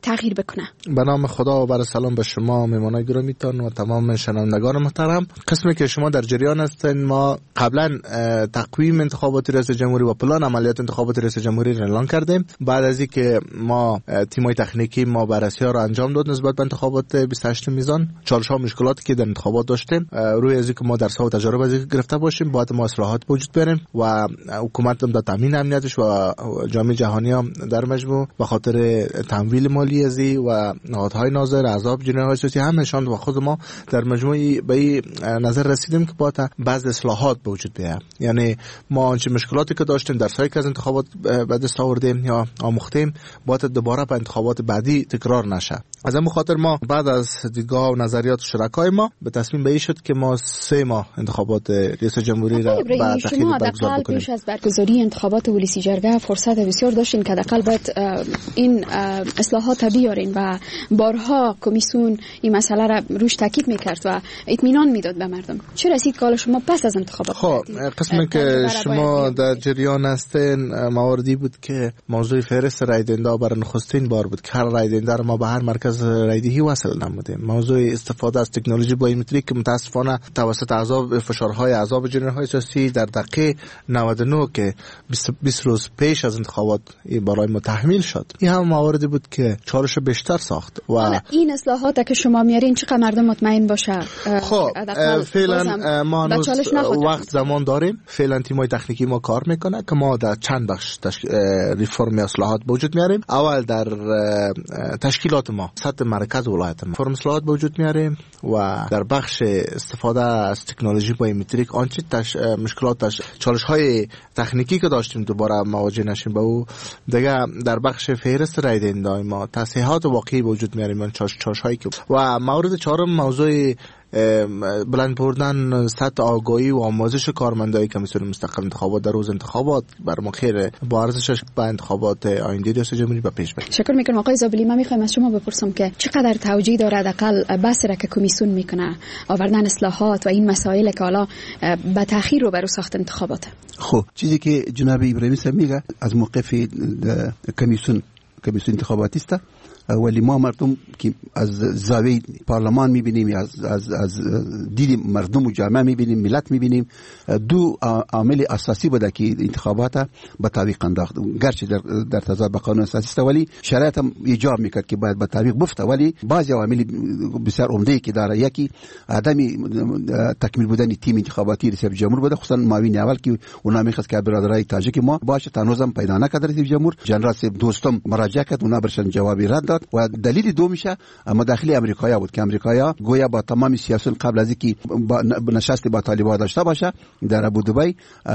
[SPEAKER 16] تغییر بکنه؟
[SPEAKER 20] به نام خدا و بر سلام به شما میمانای گرامیتان و تمام شنوندگان محترم. قسمی که شما در جریان هستین، ما قبلا تقویم انتخابات ریاست جمهوری و پلان عملیات انتخابات ریاست جمهوری را اعلان کردیم. بعد از اینکه ما تیمای تکنیکی ما بررسی‌ها را انجام داد نسبت به انتخابات 28 میزان، چالش‌ها و مشکلاتی که در انتخابات داشتیم، روی از اینکه ما درس‌ها و تجارب از این گرفته باشیم، باید ما اصلاحات وجود بیاریم و حکومت هم در تامین امنیتش و جامعه جهانی هم در مجموع به خاطر تمویل مالی ازی و نهادهای ناظر احزاب جناحی سیاسی همشان و خود ما در مجموع به این نظر رسیدیم که باید بعض اصلاحات به وجود بیاد. یعنی ما آنچه مشکلاتی که داشتیم درسایی که از انتخابات به دست آوردیم یا آموختیم باید دوباره به انتخابات بعدی تکرار نشه. از این خاطر ما بعد از دیدگاه و نظریات شرکای ما به تصمیم به این شد که ما 3 ماه انتخابات ریاست جمهوری را به تأخیر برگزار بکنیم.
[SPEAKER 16] پیش از برگزاری انتخابات ولسی جرگه فرصت بسیار داشتین که حداقل باید این اصلاحات بیارین و بارها کمیسیون این مسئله را روش تاکید میکرد و اطمینان میداد به مردم. چه رسید که شما پس از انتخابات؟
[SPEAKER 20] خب قسمی که شما در جریان هستین مواردی بود که موضوع فهرست رای دهنده برای نخستین بار بود که هر رای دهنده را ما به هر مرکز رای دهی وصل نمودیم. موضوع استفاده از تکنولوژی بایومتریک که متاسفانه توسط احزاب فشارهای احزاب جناحی سیاسی در دقیقه 99 که 20 روز پیش از انتخابات برای ما تحمیل شد، این هم مواردی بود که چالش بیشتر ساخت. و این
[SPEAKER 16] اصلاحات که شما میارین چقدر مردم مطمئن باشه؟
[SPEAKER 20] خب فعلا ما هنوز وقت زمان داریم. فعلا تیمای تکنیکی ما کار میکنه که ما در چند بخش ریفرم اصلاحات به وجود میاریم. اول در تشکیلات ما سطح مرکز ولایت ما فرم اصلاحات به وجود میاریم و در بخش استفاده از تکنولوژی بایومتریک آنچه مشکلات چالش های تکنیکی که داشتیم دوباره مواجه نشیم با او دیگه. در بخش فهرست رای دهنده ما تصحیحات واقعی به وجود میاریم چالش هایی که و مورد چهارم موضوع بلند بردن سطح آگاهی و آموزش کارمندای کمیسیون مستقل انتخابات در روز انتخابات بر مخیر با ارزشش به انتخابات آینده ریاست جمهوری به پیش بریم.
[SPEAKER 16] شکر میکنم آقای زابلی. من میخوایم از شما بپرسم که چقدر توجیه داره حداقل بحث را که کمیسیون میکنه آوردن اصلاحات و این مسائل که حالا به تاخیر رو برای ساخت انتخابات؟
[SPEAKER 21] خب چیزی که جناب ابراهیمی صاحب میگه از موقف کمیسیون انتخاباتی است، ولی ما مردم که از زاویه پارلمان میبینیم، از دید مردم و جامعه میبینیم، ملت میبینیم، دو عامل اساسی بوده که انتخابات به تعویق انداخت. گرچه در تضاد با قانون اساسی است ولی شرایط هم ایجاب میکرد که باید به تعویق بفته، ولی بعضی عوامل بسیار عمده که داره، یکی عدم تکمیل بودن تیم انتخاباتی ریاست جمهور بوده، خصوصا معاون اول که اونا میخواست که برادرای تاجیک ما باشه، تنوزم پیدا نکرد ریاست جمهور. جنرال صاحب دوستم مراجعه کرد، اونا برشن جوابی رد داد و دلیل دومیشه مداخله امریکایی بود که امریکایی گویا با تمام سیاست قبل از اینکه نشست با طالبان داشته باشه در ابودبی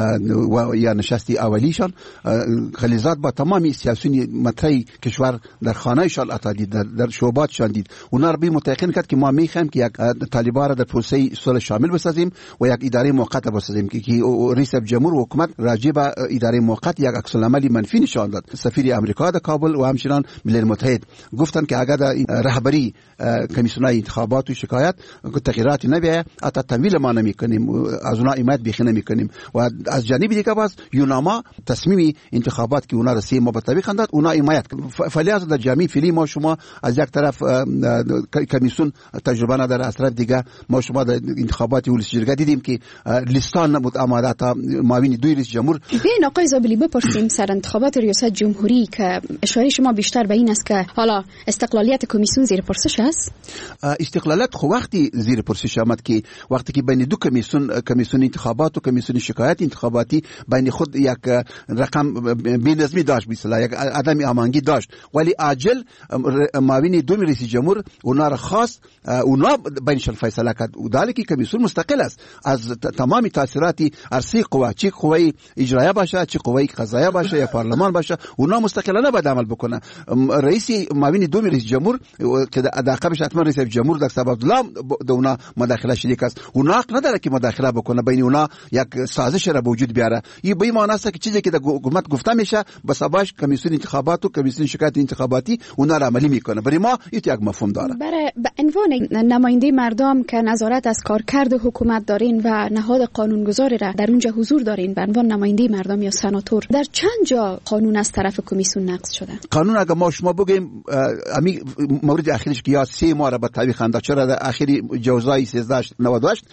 [SPEAKER 21] و یا نشستی اولیشان خلیزات با تمام سیاسیون مطرح کشور در خانه‌شان اتادید، در شعباتشان دید. اونا رو به متقین کرد که ما میخوایم که یک طالبان را در پروسه صلح شامل بسازیم و یک اداره موقت بسازیم که رئیس جمهور و حکومت راجع به اداره موقت یک عکس العملی منفی نشان داد. سفیر آمریکا در کابل و همچنین ملل متحد گفتن که اگر رهبری کمیسیونای انتخابات و شکایت تغییراتی نبیه حتی تمویل ما نمیکنیم، از اونا حمایت بیخی نمیکنیم. و از جانب دیگه باز یوناما تصمیم انتخابات که اونا رسید ما به تطبیق انداخت، اونا حمایت فعالیت در جامعه فعلی ما شما از یک طرف کمیسیون تجربه نداره، از طرف دیگه ما شما در انتخابات ولسی جرگه دیدیم که لیستان نبود آماده تا معاون دوی رئیس جمهور.
[SPEAKER 16] ببین آقای زابلی بپرسیم سر انتخابات ریاست جمهوری که اشاره شما بیشتر به این است که حالا استقلالیت کمیسیون زیر پرسش است.
[SPEAKER 21] استقلالیت خو وقتی زیر پرسش آمد که وقتی که بین دو کمیسیون انتخابات و کمیسیون شکایت انتخاباتی بین خود یک رقم بی‌نظمی داشت، مثلا یک عدم امانگی داشت، ولی عاجل معاون دوم رئیس جمهور اونا را خواست، اونا بینشان فیصله کرد. و دالی که کمیسیون مستقل است از تمام تاثیرات ارسی قوا، چه قوای اجرایی باشه، چه قوای قضایی باشه یا پارلمان باشه، اونا مستقلانه باید عمل بکنه. رئیس معاون دوم رئیس جمهور که در قبلش حتما رئیس جمهور در سبب الله دونا مداخله شریک است، اونا حق نداره که مداخله بکنه، بین اونا یک سازش را به وجود بیاره. این به این معنی است که چیزی که در حکومت گفته میشه بس باش کمیسیون انتخابات و کمیسیون شکایت انتخاباتی اونا را عملی میکنه. برای ما این یک مفهوم داره.
[SPEAKER 16] برای به عنوان نماینده مردم که نظارت از کارکرد حکومت دارین و نهاد قانونگذار را در اونجا حضور دارین، به عنوان نماینده مردم یا سناتور، در چند جا قانون از طرف کمیسیون نقض شده؟
[SPEAKER 21] قانون اگر ما شما بگیم امی مورد اخیرش که یا 3 ماه را به تعویق انداخت، چرا در اخیری جوزای 1398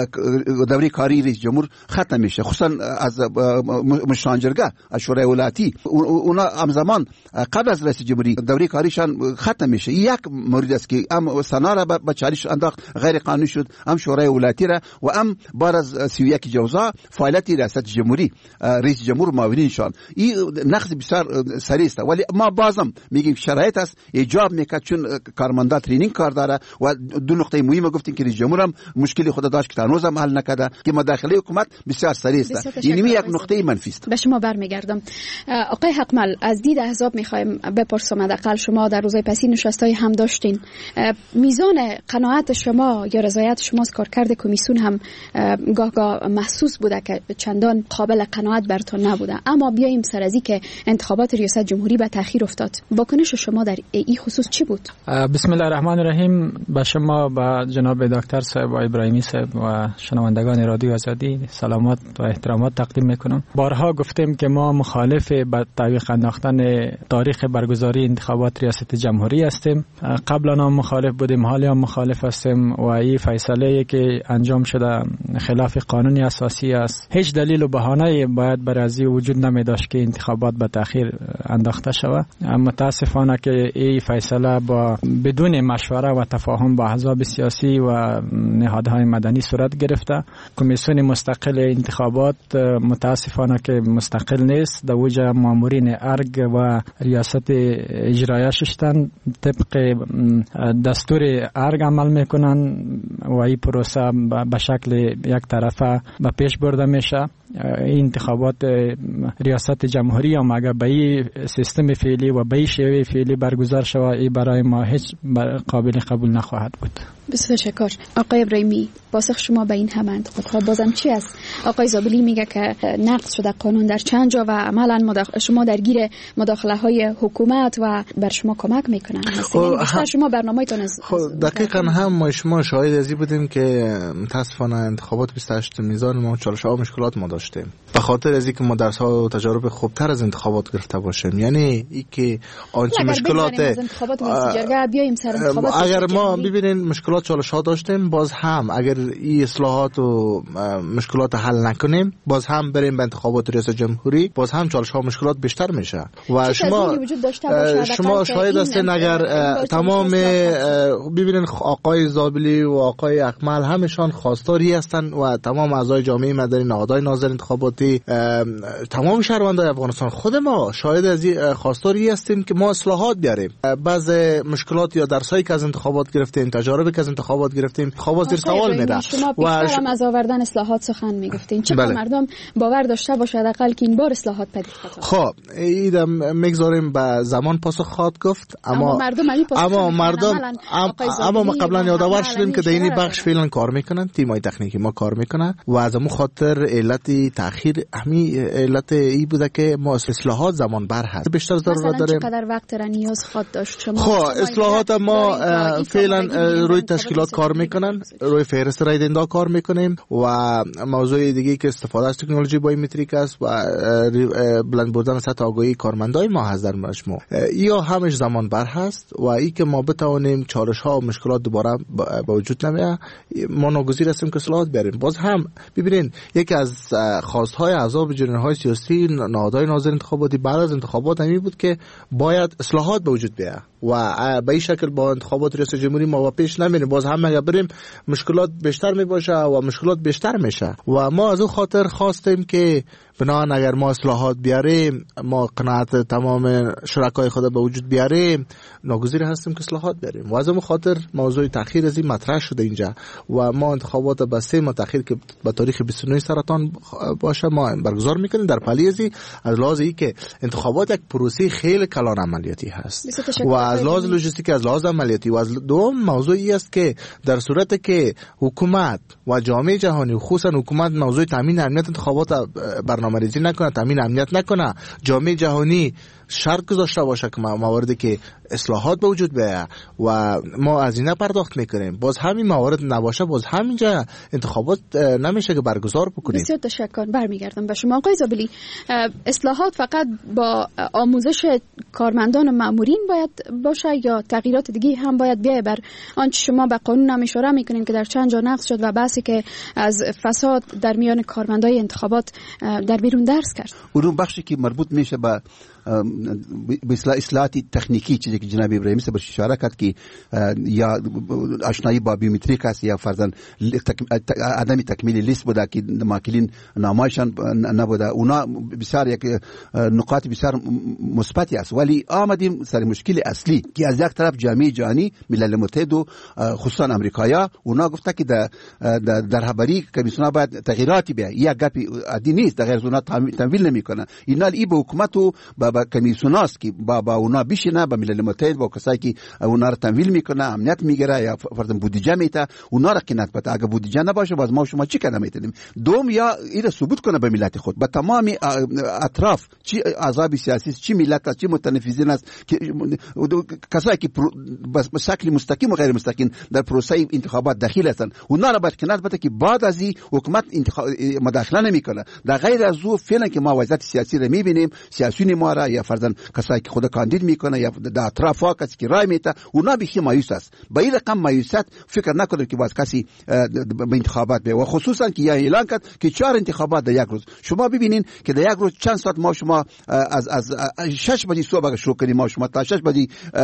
[SPEAKER 21] دوره کاری رئیس جمهور ختم میشه، خصوصا از مشانجرگاه از شورای ولایتی اونا همزمان قبل از رئیس جمهوری دوره کاریشان ختم میشه. یک مورد است که هم سنا را به چالش انداخت، غیر قانونی شد، هم شورای ولایتی را و هم بعد از 31 جوزا فعالیت ریاست جمهوری رئیس جمهور معاونینشان. این نقض بسیار سریع است، ولی ما بازم میگیم شرایط است ایجاب میکرد، چون کارمندا ترینینگ کار داره و دو نقطه مهم گفتیم که رئیس جمهور هم مشکلی خود داشت که هنوز هم حل نکرده که مداخله حکومت بسیار سریع است. این یک نقطه منفی است.
[SPEAKER 16] به شما برمیگردم. آقای حقمل، از دید احزاب میخوایم بپرسم، حداقل شما در روزهای پسی نشستای هم داشتین، میزان قناعت شما یا رضایت شما از کارکرد کمیسیون هم گاه محسوس بوده که چندان قابل قناعت براتون نبوده. اما بیایم سر از اینکه انتخابات ریاست جمهوری به تاخیر افتاد، واکنش شما در این خصوص چی بود؟
[SPEAKER 4] بسم الله الرحمن الرحیم. به شما، به جناب دکتر صاحب و ابراهیمی صاحب و شنوندگان رادیو آزادی سلامات و احترامات تقدیم میکنم. بارها گفتیم که ما مخالف به تعویق انداختن تاریخ برگزاری انتخابات ریاست جمهوری هستیم. قبلا هم مخالف بودیم، حالی هم مخالف هستیم و این فیصله که انجام شده خلاف قانون اساسی است. هیچ دلیل و بهانه‌ای باید برای از وجود نمی داشت که انتخابات به تأخیر انداخته شود. متاسفانه که این فیصله با بدون مشوره و تفاهم با احزاب سیاسی و نهادهای مدنی صورت گرفته. کمیسیون مستقل انتخابات متاسفانه که مستقل نیست، در وجه مامورین ارگ و ریاست اجرایه شدن طبق دستور ارگ عمل میکنن و این پروسه به شکل یک طرفه به پیش برده میشه. این انتخابات ریاست جمهوری هم اگر به این سیستم فعلی و به این شیوه فعلی برگزار شود، این برای ما هیچ قابل قبول نخواهد بود.
[SPEAKER 16] بسیار تشکر. آقای ابراهیمی، پاسخ شما به این همه انتقادها بازم چی است؟ آقای زابلی میگه که نقض شده قانون در چند جا و عملا شما درگیر مداخله های حکومت و بر شما کمک میکنن. بیشتر شما برنامه‌تون از
[SPEAKER 20] دقیقاً هم ما شما شاهد ازی بودیم که متاسفانه انتخابات 28 میزان ما چالش‌ها و مشکلات ما داشتیم. به خاطر از اینکه ما درس‌ها و تجارب خوبتر از انتخابات گرفته باشیم، یعنی اینکه آنچه مشکلات اگر ما ببینین مشکلات چالش‌ها داشتیم، باز هم اگر این اصلاحات و مشکلات حل نکنیم، باز هم بریم به انتخابات ریاست جمهوری، باز هم چالش‌ها و مشکلات بیشتر میشه. و شما شاهد هستین اگر تمام ببینین آقای زابلی و آقای اکمل همشان خواستاری هستن و تمام اعضای جامعه مدنی، نهادهای ناظر انتخاباتی، تمام شهروندان افغانستان، خود ما شاهد از خواستاری هستیم که ما اصلاحات بیاریم. بعض مشکلات یا درسایی که از انتخابات گرفتیم، تجاربی که از انتخابات گرفتیم، خواب زیر سوال میره.
[SPEAKER 16] شما بیشتر از آوردن اصلاحات سخن میگفتین. چقدر مردم باور داشته باشه حداقل که این بار اصلاحات پدید خواهد؟
[SPEAKER 20] خب ایدم میگذاریم به زمان پاسخ خواهد گفت، اما ما قبلا یادآور شدیم که در این بخش فعلا کار میکنن، تیمای تکنیکی ما کار میکنن و از همون خاطر علت تاخیر علت ای بوده که ما اصلاحات زمان بر هست بیشتر ضرورت داریم.
[SPEAKER 16] چقدر وقت را نیاز خواهد داشت شما؟
[SPEAKER 20] خب اصلاحات ما فعلا روی تشکیلات کار میکنن، روی فهرست رای دهنده کار میکنیم و موضوع دیگه که استفاده از تکنولوژی بایومتریک است و بلند بردن سطح آگاهی کارمندای ما هست در مجموع. یا همش زمان بر هست و ای که ما بتوانیم چالش ها و مشکلات دوباره به وجود نمیاد، ما ناگزیر هستیم که اصلاحات بیاریم. باز هم ببینین یکی از خواست‌های احزاب جنرال‌های سیاسی، نهادهای ناظر انتخاباتی بعد از انتخابات همین بود که باید اصلاحات به وجود بیاد و به این شکل با انتخابات ریاست جمهوری ما پیش نمیریم. باز هم اگر بریم مشکلات بیشتر میباشه و مشکلات بیشتر میشه و ما از اون خاطر خواستیم که بنابراین اگر ما اصلاحات بیاریم، ما قناعت تمام شرکای خود به وجود بیاریم، ناگزیر هستیم که اصلاحات بیاریم و از اون خاطر موضوع تأخیر از این مطرح شده اینجا و ما انتخابات به 3 ماه تأخیر که به تاریخ 29 سرطان باشه ما برگزار میکنیم در پالیزی. از لحاظ ای که انتخابات یک پروسه خیلی کلان عملیاتی هست و از لحاظ لوجستیک، از لحاظ عملیاتی و از دوم موضوعی است که در صورت که حکومت و جامعه جهانی و خصوصا حکومت موضوع تامین امنیت انتخابات برنامه‌ریزی نکنه، تامین امنیت نکنه، جامعه جهانی شرط گذاشته باشه که مواردی که اصلاحات به وجود بیاید و ما از اینا پرداخت میکنیم، باز همین موارد نباشه، باز همینجا انتخابات نمیشه که برگزار بکنیم.
[SPEAKER 16] بسیار تشکر. برمیگردم به شما آقای زابلی. اصلاحات فقط با آموزش کارمندان مامورین باید باشه یا تغییرات دیگه هم باید بیاید بر آنچه شما به قانون هم اشاره میکنین که در چند جا نقض شد و بحثی که از فساد در میان کارمندای انتخابات در بیرون درس کرد؟
[SPEAKER 21] اون بخشی که مربوط میشه به اصلاحات تکنیکی، چیزی که جناب ابراهیمی صاحب اشاره کرد که یا آشنایی با بیومتریک است یا فرضاً عدم تکمیل لیست بوده که ماکلین نامایشان نبوده، اونا بسیار یک نقاط بسیار مثبتی است، ولی آمدیم سر مشکل اصلی که از یک طرف جامعه جهانی، ملل متحد و خصوصا امریکایا، اونا گفته که در رهبری کمیسیون باید تغییراتی بیاید. یک گپ عادی نیست، در غیر اونا تمویل نمیکنه. اینا ای به حکومت و با کمیسیوناست که با اونا بشینه، با ملل متحد، با کسایی که اونا رو تمویل میکنه، امنیت میگیره یا فرضاً بودجه میته، اونا را قناعت بده. اگه بودجه نباشه باز ما شما چی کنه میتونیم؟ دوم یا این ثبوت کنه به ملت خود، با تمام اطراف، چی احزاب سیاسی، چی ملت است، چی متنفذین است، که کسایی که به شکل مستقیم و غیر مستقیم در پروسه انتخابات داخل هستند، اونا را باید قناعت بده که بعد از این حکومت مداخله نمیکنه. در غیر از او فعلا که ما وضعیت سیاسی رو میبینیم، سیاسیون ما را یا فرضاً کسایی که خود کاندید میکنه یا در اطراف ها کسی که رای میته، اونا بیخی مایوس است. به این رقم مایوسیت فکر نکنه که باز کسی به انتخابات بیاید، و خصوصا که یا اعلان کرد که 4 انتخابات در یک روز. شما ببینین که در یک روز چند ساعت ما شما از 6 بجه صبح شروع کنیم ما شما تا 6 بجه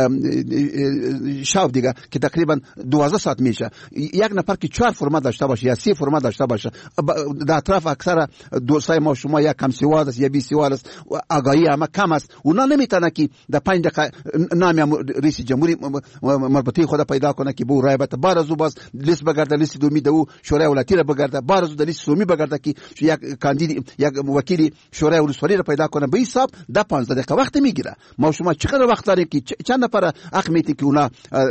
[SPEAKER 21] شب دیگه که تقریبا 12 ساعت میشه، یک نفر که 4 فرمت داشته باشه یا 3 فرمت داشته باشه، در اطراف اکثر دوستای ما شما یا کم سواد است یا 20 سواد است، آگاهی هم کم است، اونا نمیتونه که در 5 دقیقه نام رئیس جمهوری مربوطه خود پیدا کنه که بو رای بده، بعد از او باز لیست بگرده، لیست دومی دو شورای ولایتی را بگرده، بعد از لیست سومی بگرده که یک کاندید یک وکیل شورای ولسوالی را پیدا کنه. به حساب ده 15 دقیقه وقت میگیره. ما شما چقدر وقت داریم که چند نفر حق میتین که اونا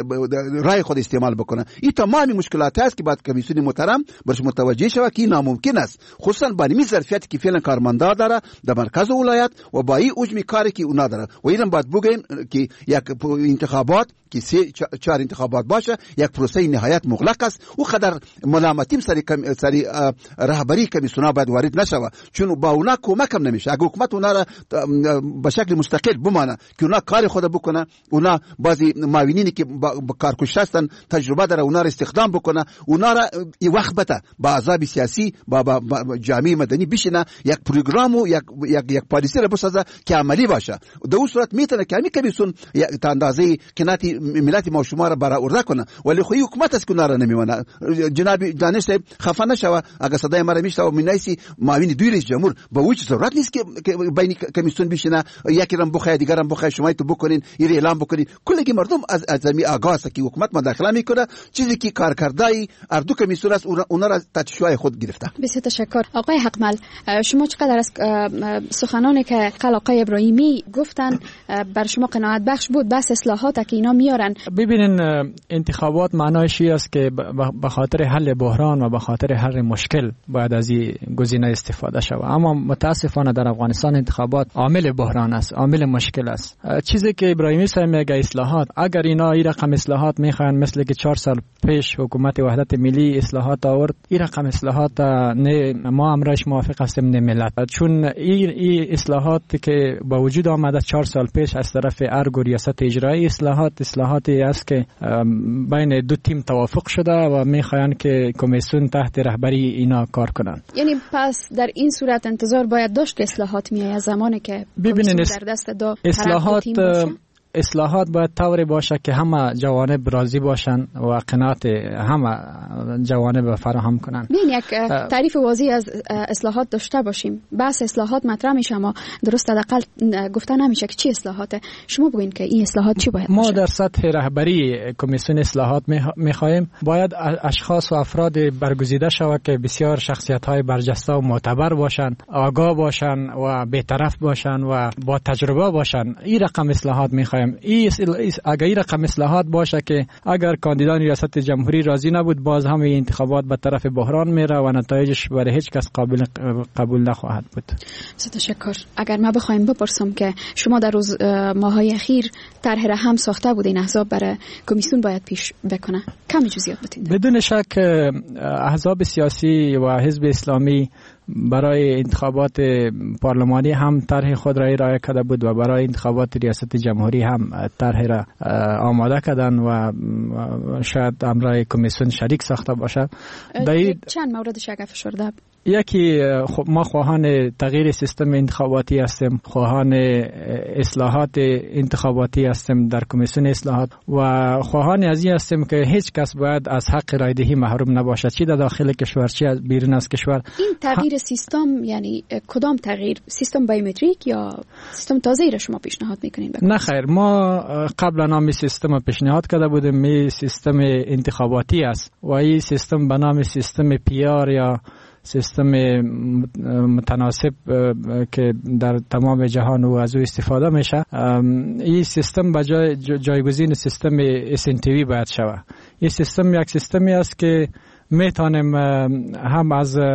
[SPEAKER 21] رای خود استعمال بکنه؟ این تمامی مشکلات است که باید کمیسیون محترم برش متوجه شود که ناممکن است، خصوصا با این ظرفیتی که فعلا کارمندا داره در مرکز ولایت و با این حجم کاری که اونا داره. و اینم باید بگیم که یک انتخابات که 3-4 انتخابات باشه، یک پروسه نهایت مغلق است. او قدر ملامتیم سری رهبری کمیسیون باید وارد نشود، چون با اونا کمک هم نمیشه. اگه حکومت اونا را به شکل مستقل بمانه که اونا کار خود بکنه، اونا بعضی معاونینی که با کارکش هستن تجربه داره اونا را استخدام بکنه، اونا را این وقت بده با احزاب سیاسی با جامعه مدنی بشینه، یک پروگرام و یک پالیسی را بسازه که عملی باشه. در اون صورت میتونه که همین کمیسیون تا اندازه قناعت ملت ما شما را برآورده کنه، ولی خو حکومت است که اونا را نمیمونه. جناب دانش خفه نشوه اگه صدای ما را میشنوه مینایسی معاون دوی رئیس جمهور به وجه ضرورت نیست که بین کمیسیون بشینه، یکی را بخواد دیگر را بخواد، شما تو بکنین این اعلام بکنین. کلی مردم از می آگاه است که حکومت مداخله میکنه، چیزی که کارکردای اردو کمیسیون است اونا را تشویق خود گرفته.
[SPEAKER 16] بسیار تشکر. آقای حقمل، شما چقدر از سخنانی که آقای ابراهیمی گفتن بر شما قناعت بخش بود؟ بس اصلاحات که اینا میارن.
[SPEAKER 4] ببینین انتخابات معنایش است که به خاطر حل بحران و به خاطر حل مشکل باید از این گزینه استفاده شود، اما متاسفانه در افغانستان انتخابات عامل بحران است، عامل مشکل است. چیزی که ابراهیمی صاحب میگه اصلاحات، اگر اینا این رقم اصلاحات میخوان مثل که 4 سال پیش حکومت وحدت ملی اصلاحات آورد، این رقم اصلاحات نه ما امرش موافق هستیم نه ملت، چون این اصلاحات که با وجود آمده 4 سال پیش از طرف ارگ و ریاست اجرایی، اصلاحاتی است که بین دو تیم توافق شده و میخوان که کمیسیون تحت رهبری اینا کار کنند.
[SPEAKER 16] یعنی پس در این صورت انتظار باید داشت که اصلاحات میاد زمانی که
[SPEAKER 4] ببینین
[SPEAKER 16] در دست دو طرف تیم باشه.
[SPEAKER 4] اصلاحات باید طوری باشه که همه جوانب راضی باشن و قناعت همه جوانب فراهم کنن.
[SPEAKER 16] ببین یک تعریف واضح از اصلاحات داشته باشیم. بحث اصلاحات مطرح میشه اما درست حداقل گفته نمیشه که چی اصلاحاته. شما بگین که این اصلاحات چی باید باشه؟
[SPEAKER 4] ما در سطح رهبری کمیسیون اصلاحات میخوایم باید اشخاص و افراد برگزیده شود که بسیار شخصیت‌های برجسته و معتبر باشن، آگاه باشن و بی‌طرف باشن و با تجربه باشن. این رقم اصلاحات میخوایم میخوایم اگر این رقم اصلاحات باشه که اگر کاندیدان ریاست جمهوری راضی نبود باز هم این انتخابات به طرف بحران میره و نتایجش برای هیچ کس قبول نخواهد بود.
[SPEAKER 16] تشکر. اگر ما بخوایم بپرسم که شما در روز ماهای اخیر طرح را هم ساخته بودین احزاب برای کمیسیون باید پیش بکنه، کمی جزئیات بتین؟
[SPEAKER 4] بدون شک احزاب سیاسی و حزب اسلامی برای انتخابات پارلمانی هم طرح خود را ارائه کرده بود و برای انتخابات ریاست جمهوری هم طرح را آماده کردن و شاید امرای کمیسیون شریک ساخته باشه.
[SPEAKER 16] چند موردش اگر فشرده؟
[SPEAKER 4] یکی ما خواهان تغییر سیستم انتخاباتی هستیم، خواهان اصلاحات انتخاباتی هستیم در کمیسیون اصلاحات و خواهان از این هستیم که هیچ کس باید از حق رای دهی محروم نباشد، چی در داخل کشور چی از بیرون از کشور.
[SPEAKER 16] این تغییر سیستم یعنی کدام تغییر؟ سیستم بایومتریک یا سیستم تازه‌ای را شما پیشنهاد میکنین؟
[SPEAKER 4] نه خیر، ما قبلا نام سیستم پیشنهاد کرده بودیم، می سیستم انتخاباتی است و این سیستم به نام سیستم PR یا سیستم متناسب که در تمام جهان و از او استفاده میشه. این سیستم به جایگزین سیستم SNTV باید شود. این سیستم یک سیستمی است که میتونیم هم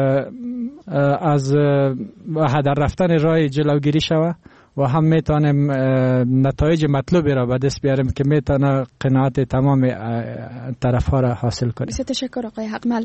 [SPEAKER 4] از هدر رفتن راه جلوگیری شود و هم میتونیم نتایج مطلوبی را به دست بیاریم که میتونه قناعت تمام طرف‌ها را حاصل کنیم.
[SPEAKER 16] بسیار تشکر آقای حقمل.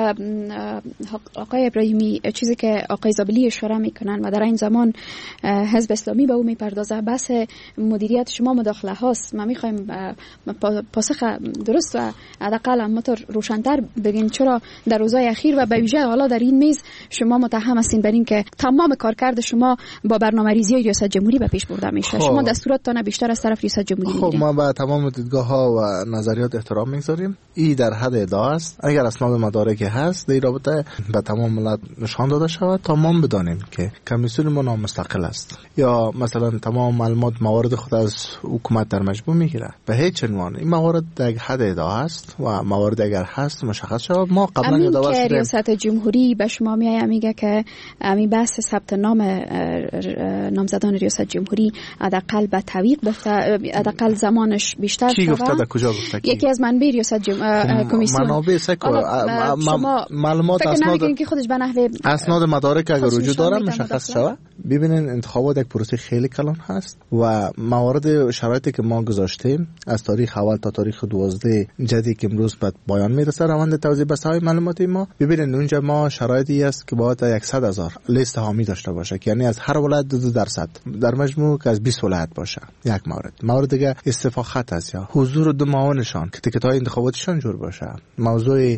[SPEAKER 16] آقای ابراهیمی، چیزی که آقای زابلی اشاره میکنن و در این زمان حزب اسلامی به او میپردازه بحث مدیریت شما مداخله هاست. ما میخوایم پاسخ درست و حداقل همونطور روشن‌تر بگین چرا در روزهای اخیر و به ویژه حالا در این میز شما متهم هستین بر این که تمام کارکرد شما با برنامه‌ریزی ریاست جمهوری به پیش برده میشه. شما دستوراتتان بیشتر از طرف ریاست جمهوری میگیرید.
[SPEAKER 20] ما به تمام دیدگاه‌ها و نظریات احترام میگذاریم. این در حد ادعا است. اگر اسناد مدارکی هست در رابطه به تمام ملت نشان داده شود تا ما بدانیم که کمیسیون ما نامستقل است یا مثلا تمام معلومات موارد خود از حکومت در مجموع میگیره. به هیچ عنوان این موارد در حد ادعا است و موارد اگر هست مشخص شود. ما قبلا یادآور
[SPEAKER 16] شدیم ریاست جمهوری به شما میگه که همین بحث ثبت نام نامزدان ریاست جمهوری حداقل به تعویق گفته، حداقل زمانش بیشتر
[SPEAKER 20] شده. گفته در کجا گفته؟
[SPEAKER 16] یکی از منابع ریاست کمیسیون.
[SPEAKER 20] منابع معلومات اسناد مدارک اگر وجود داره مشخص شود. ببینین انتخابات یک پروسه خیلی کلان هست و موارد شرایطی که ما گذاشتیم از تاریخ اول تا تاریخ 12 جدی که امروز به پایان میرسه روند توزیع بسای معلوماتی ما. ببینین اونجا ما شرایطی است که باید 100,000 لیست حامی داشته باشه، یعنی از هر ولایت 2% در مجموع که از 20 ولایت باشه. یک مورد دیگه استعفا خط است یا حضور دو معاونشان که تیکت‌های انتخاباتیشان جور باشه، موضوع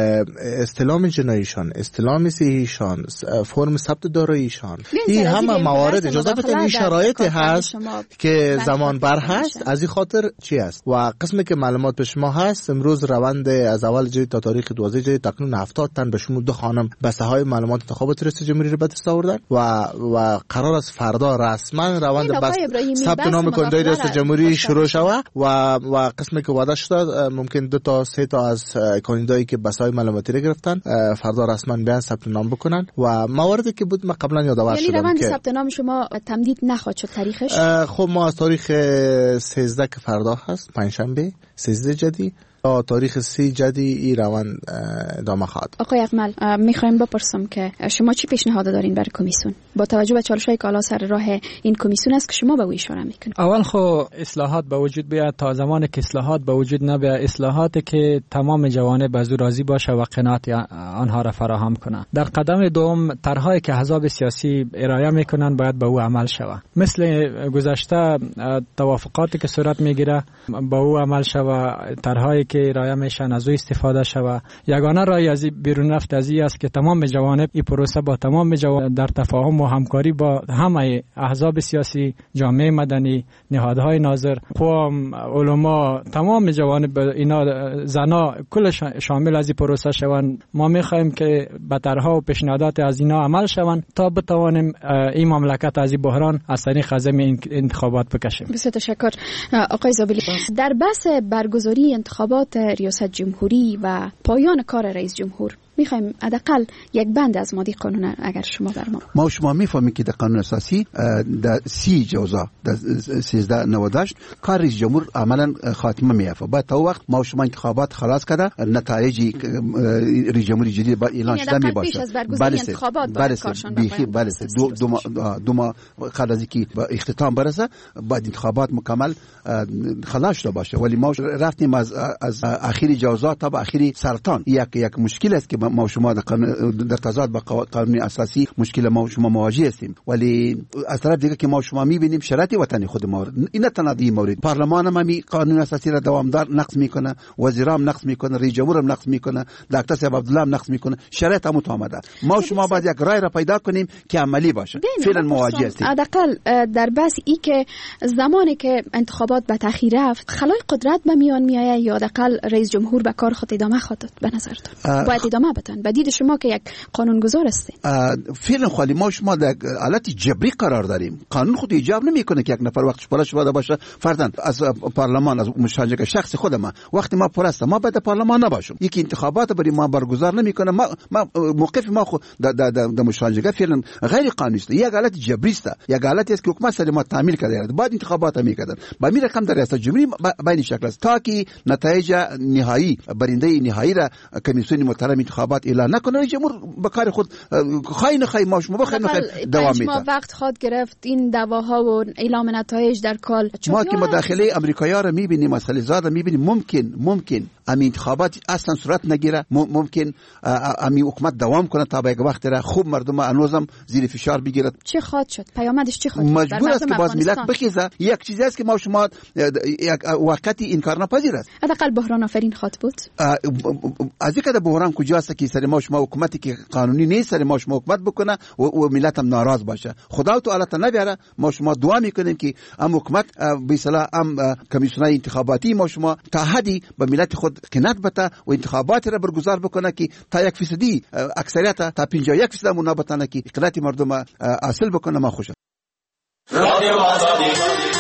[SPEAKER 20] استلام جناییشان، استلام صحیحشان، فرم ثبت داراییشان. این همه موارد اجازه بدید این شرایطی هست که زمان بر هست. از این خاطر چی است و قسمی که معلومات به شما هست امروز روند از اول جدید تا تاریخ 12 جدید تقریبا 70 تن به شمول 2 خانم بسته معلومات انتخابات ریاست جمهوری رو به دست آوردن و قرار است فردا رسما روند ثبت نام کننده ریاست جمهوری شروع شود و قسمی که وعده شده ممکن 2 تا 3 تا از کاندیدایی که بسای معلوماتی رو گرفتن فردا رسما بیان ثبت نام بکنن و مواردی که بود ما قبلا یادآور شدم که
[SPEAKER 16] روند ثبت نام شما تمدید نخواهد شد تاریخش.
[SPEAKER 20] خب ما از تاریخ 13 که فردا هست پنجشنبه 13 جدی تا تاریخ 30 جدی این روند ادامه خواهد.
[SPEAKER 16] آقای اقمل، میخوایم بپرسم که شما چی پیشنهاد دارین برای کمیسیون با توجه به چالش‌های که حالا سر راه این کمیسیون است که شما به او اشاره میکنید؟
[SPEAKER 4] اول خو اصلاحات به وجود بیاد. تا زمانی که اصلاحات به وجود نبیاد، اصلاحاتی که تمام جوانب از او راضی باشه و قناعت آنها را فراهم کنه. در قدم دوم طرحهایی که احزاب سیاسی ارائه میکنن باید به او عمل شود. مثل گذشته توافقاتی که صورت میگیره به او عمل شود، طرحهایی که ارائه میشن از او استفاده شود. یگانه راه از بیرون رفت از این است که تمام جوانب این پروسه با تمام جوانب در تفاهم و همکاری با همه احزاب سیاسی، جامعه مدنی، نهادهای ناظر، قوم، علما، تمام جوانب اینا زنا کل شامل از این پروسه شوند. ما میخوایم که به طرحها و پیشنهادات از اینا عمل شوند تا بتوانیم این مملکت از این بحران از طریق عزم انتخابات بکشیم.
[SPEAKER 16] بسیار تشکر آقای زابلی. در بحث برگزاری انتخابات ریاست جمهوری و پایان کار رئیس جمهور میخوایم حداقل یک بند از ماده قانون اگر شما بر
[SPEAKER 21] ما شما میفهمیم که در قانون اساسی در 30 جوزا در 1398 کار رئیس جمهور عملا خاتمه میافته. بعد تا وقت ما شما انتخابات خلاص کرده نتایج رئیس جمهوری جدید اعلان شده می باشه.
[SPEAKER 16] بله انتخابات
[SPEAKER 21] بله دو ماه قبل از اینکه به اختتام برسه بعد انتخابات مکمل خلاص شده باشه. ولی ما رفتیم از اخیر جوزا تا به اخیر سرطان. یک مشکل است که ما شما در تضاد با قانون اساسی مشکل ما شما مواجه هستیم. ولی از طرف دیگه که ما شما میبینیم شرایط وطنی خود ما این تنادی مورد پارلمان هم قانون اساسی را دوامدار نقض میکنه، وزیرام نقض میکنه، رئیس جمهور هم نقض میکنه، دکتر صاحب عبدالله هم نقض میکنه. شرایط هم آمده. ما شما باید یک رای را پیدا کنیم که عملی باشه. فعلا مواجه هستیم.
[SPEAKER 16] حداقل در بس ای که زمانی که انتخابات به تاخیر رفت خلای قدرت به میان میآید یا حداقل رئیس جمهور به کار خود ادامه خواهد به نظرتون باید ادامه بدن؟ بدید شما که یک قانونگذار هستید.
[SPEAKER 21] فعلا خالی ما شما در حالت جبری قرار داریم. قانون خود ایجاب نمیکنه که یک نفر وقتش پرش شده باشه فرضاً از پارلمان از مشارکت شخص خود ما وقتی ما پرست ما بعد پارلمان نباشیم یکی انتخابات برای ما برگزار نمیکنه. ما موقف ما خود در مشارکت فعلا غیر قانونی است. یک حالت جبری است. یک حالتی است که حکومت سر ما تعمیل کرده بعد انتخابات میکردن. با می رقم در ریاست جمهوری بین شکل است تا که نتایج نهایی برنده نهایی را کمیسیون محترم انتخابات اعلان نکنه. رئیس جمهور به کار خود خاین ما شما بخیر دوام میده.
[SPEAKER 16] ما وقت خود گرفت این دعواها و اعلام نتایج در کال.
[SPEAKER 21] ما که مداخله امریکایی‌ها را می‌بینیم از خلیزاد می‌بینیم ممکن همین انتخابات اصلا صورت نگیره. ممکن همین حکومت دوام کنه تا به یک وقت را خوب مردم هنوزم زیر فشار بگیرد.
[SPEAKER 16] چه خواهد شد؟ پیامدش چه خواهد شد؟
[SPEAKER 21] مجبور است که باز ملت بخیزه. یک چیزی است که ما شما یک واقعی انکار ناپذیر است.
[SPEAKER 16] حداقل بحران آفرین خواهد بود.
[SPEAKER 21] از اینکه بحران کجاست که سر ما شما حکومتی که قانونی نیست سر ما شما حکومت بکنه و ملت هم ناراض باشه. خدا تعالی تا نبیاره. ما شما دعا میکنیم که ام حکومت به اصطلاح ام کمیسیون انتخاباتی ما شما تا حدی به ملت خود قناعت بده و انتخابات را برگزار بکنه که تا 1% اکثریت تا 51% منابطانه که قناعت مردم حاصل بکنه. ما خوشم. رادیو آزادی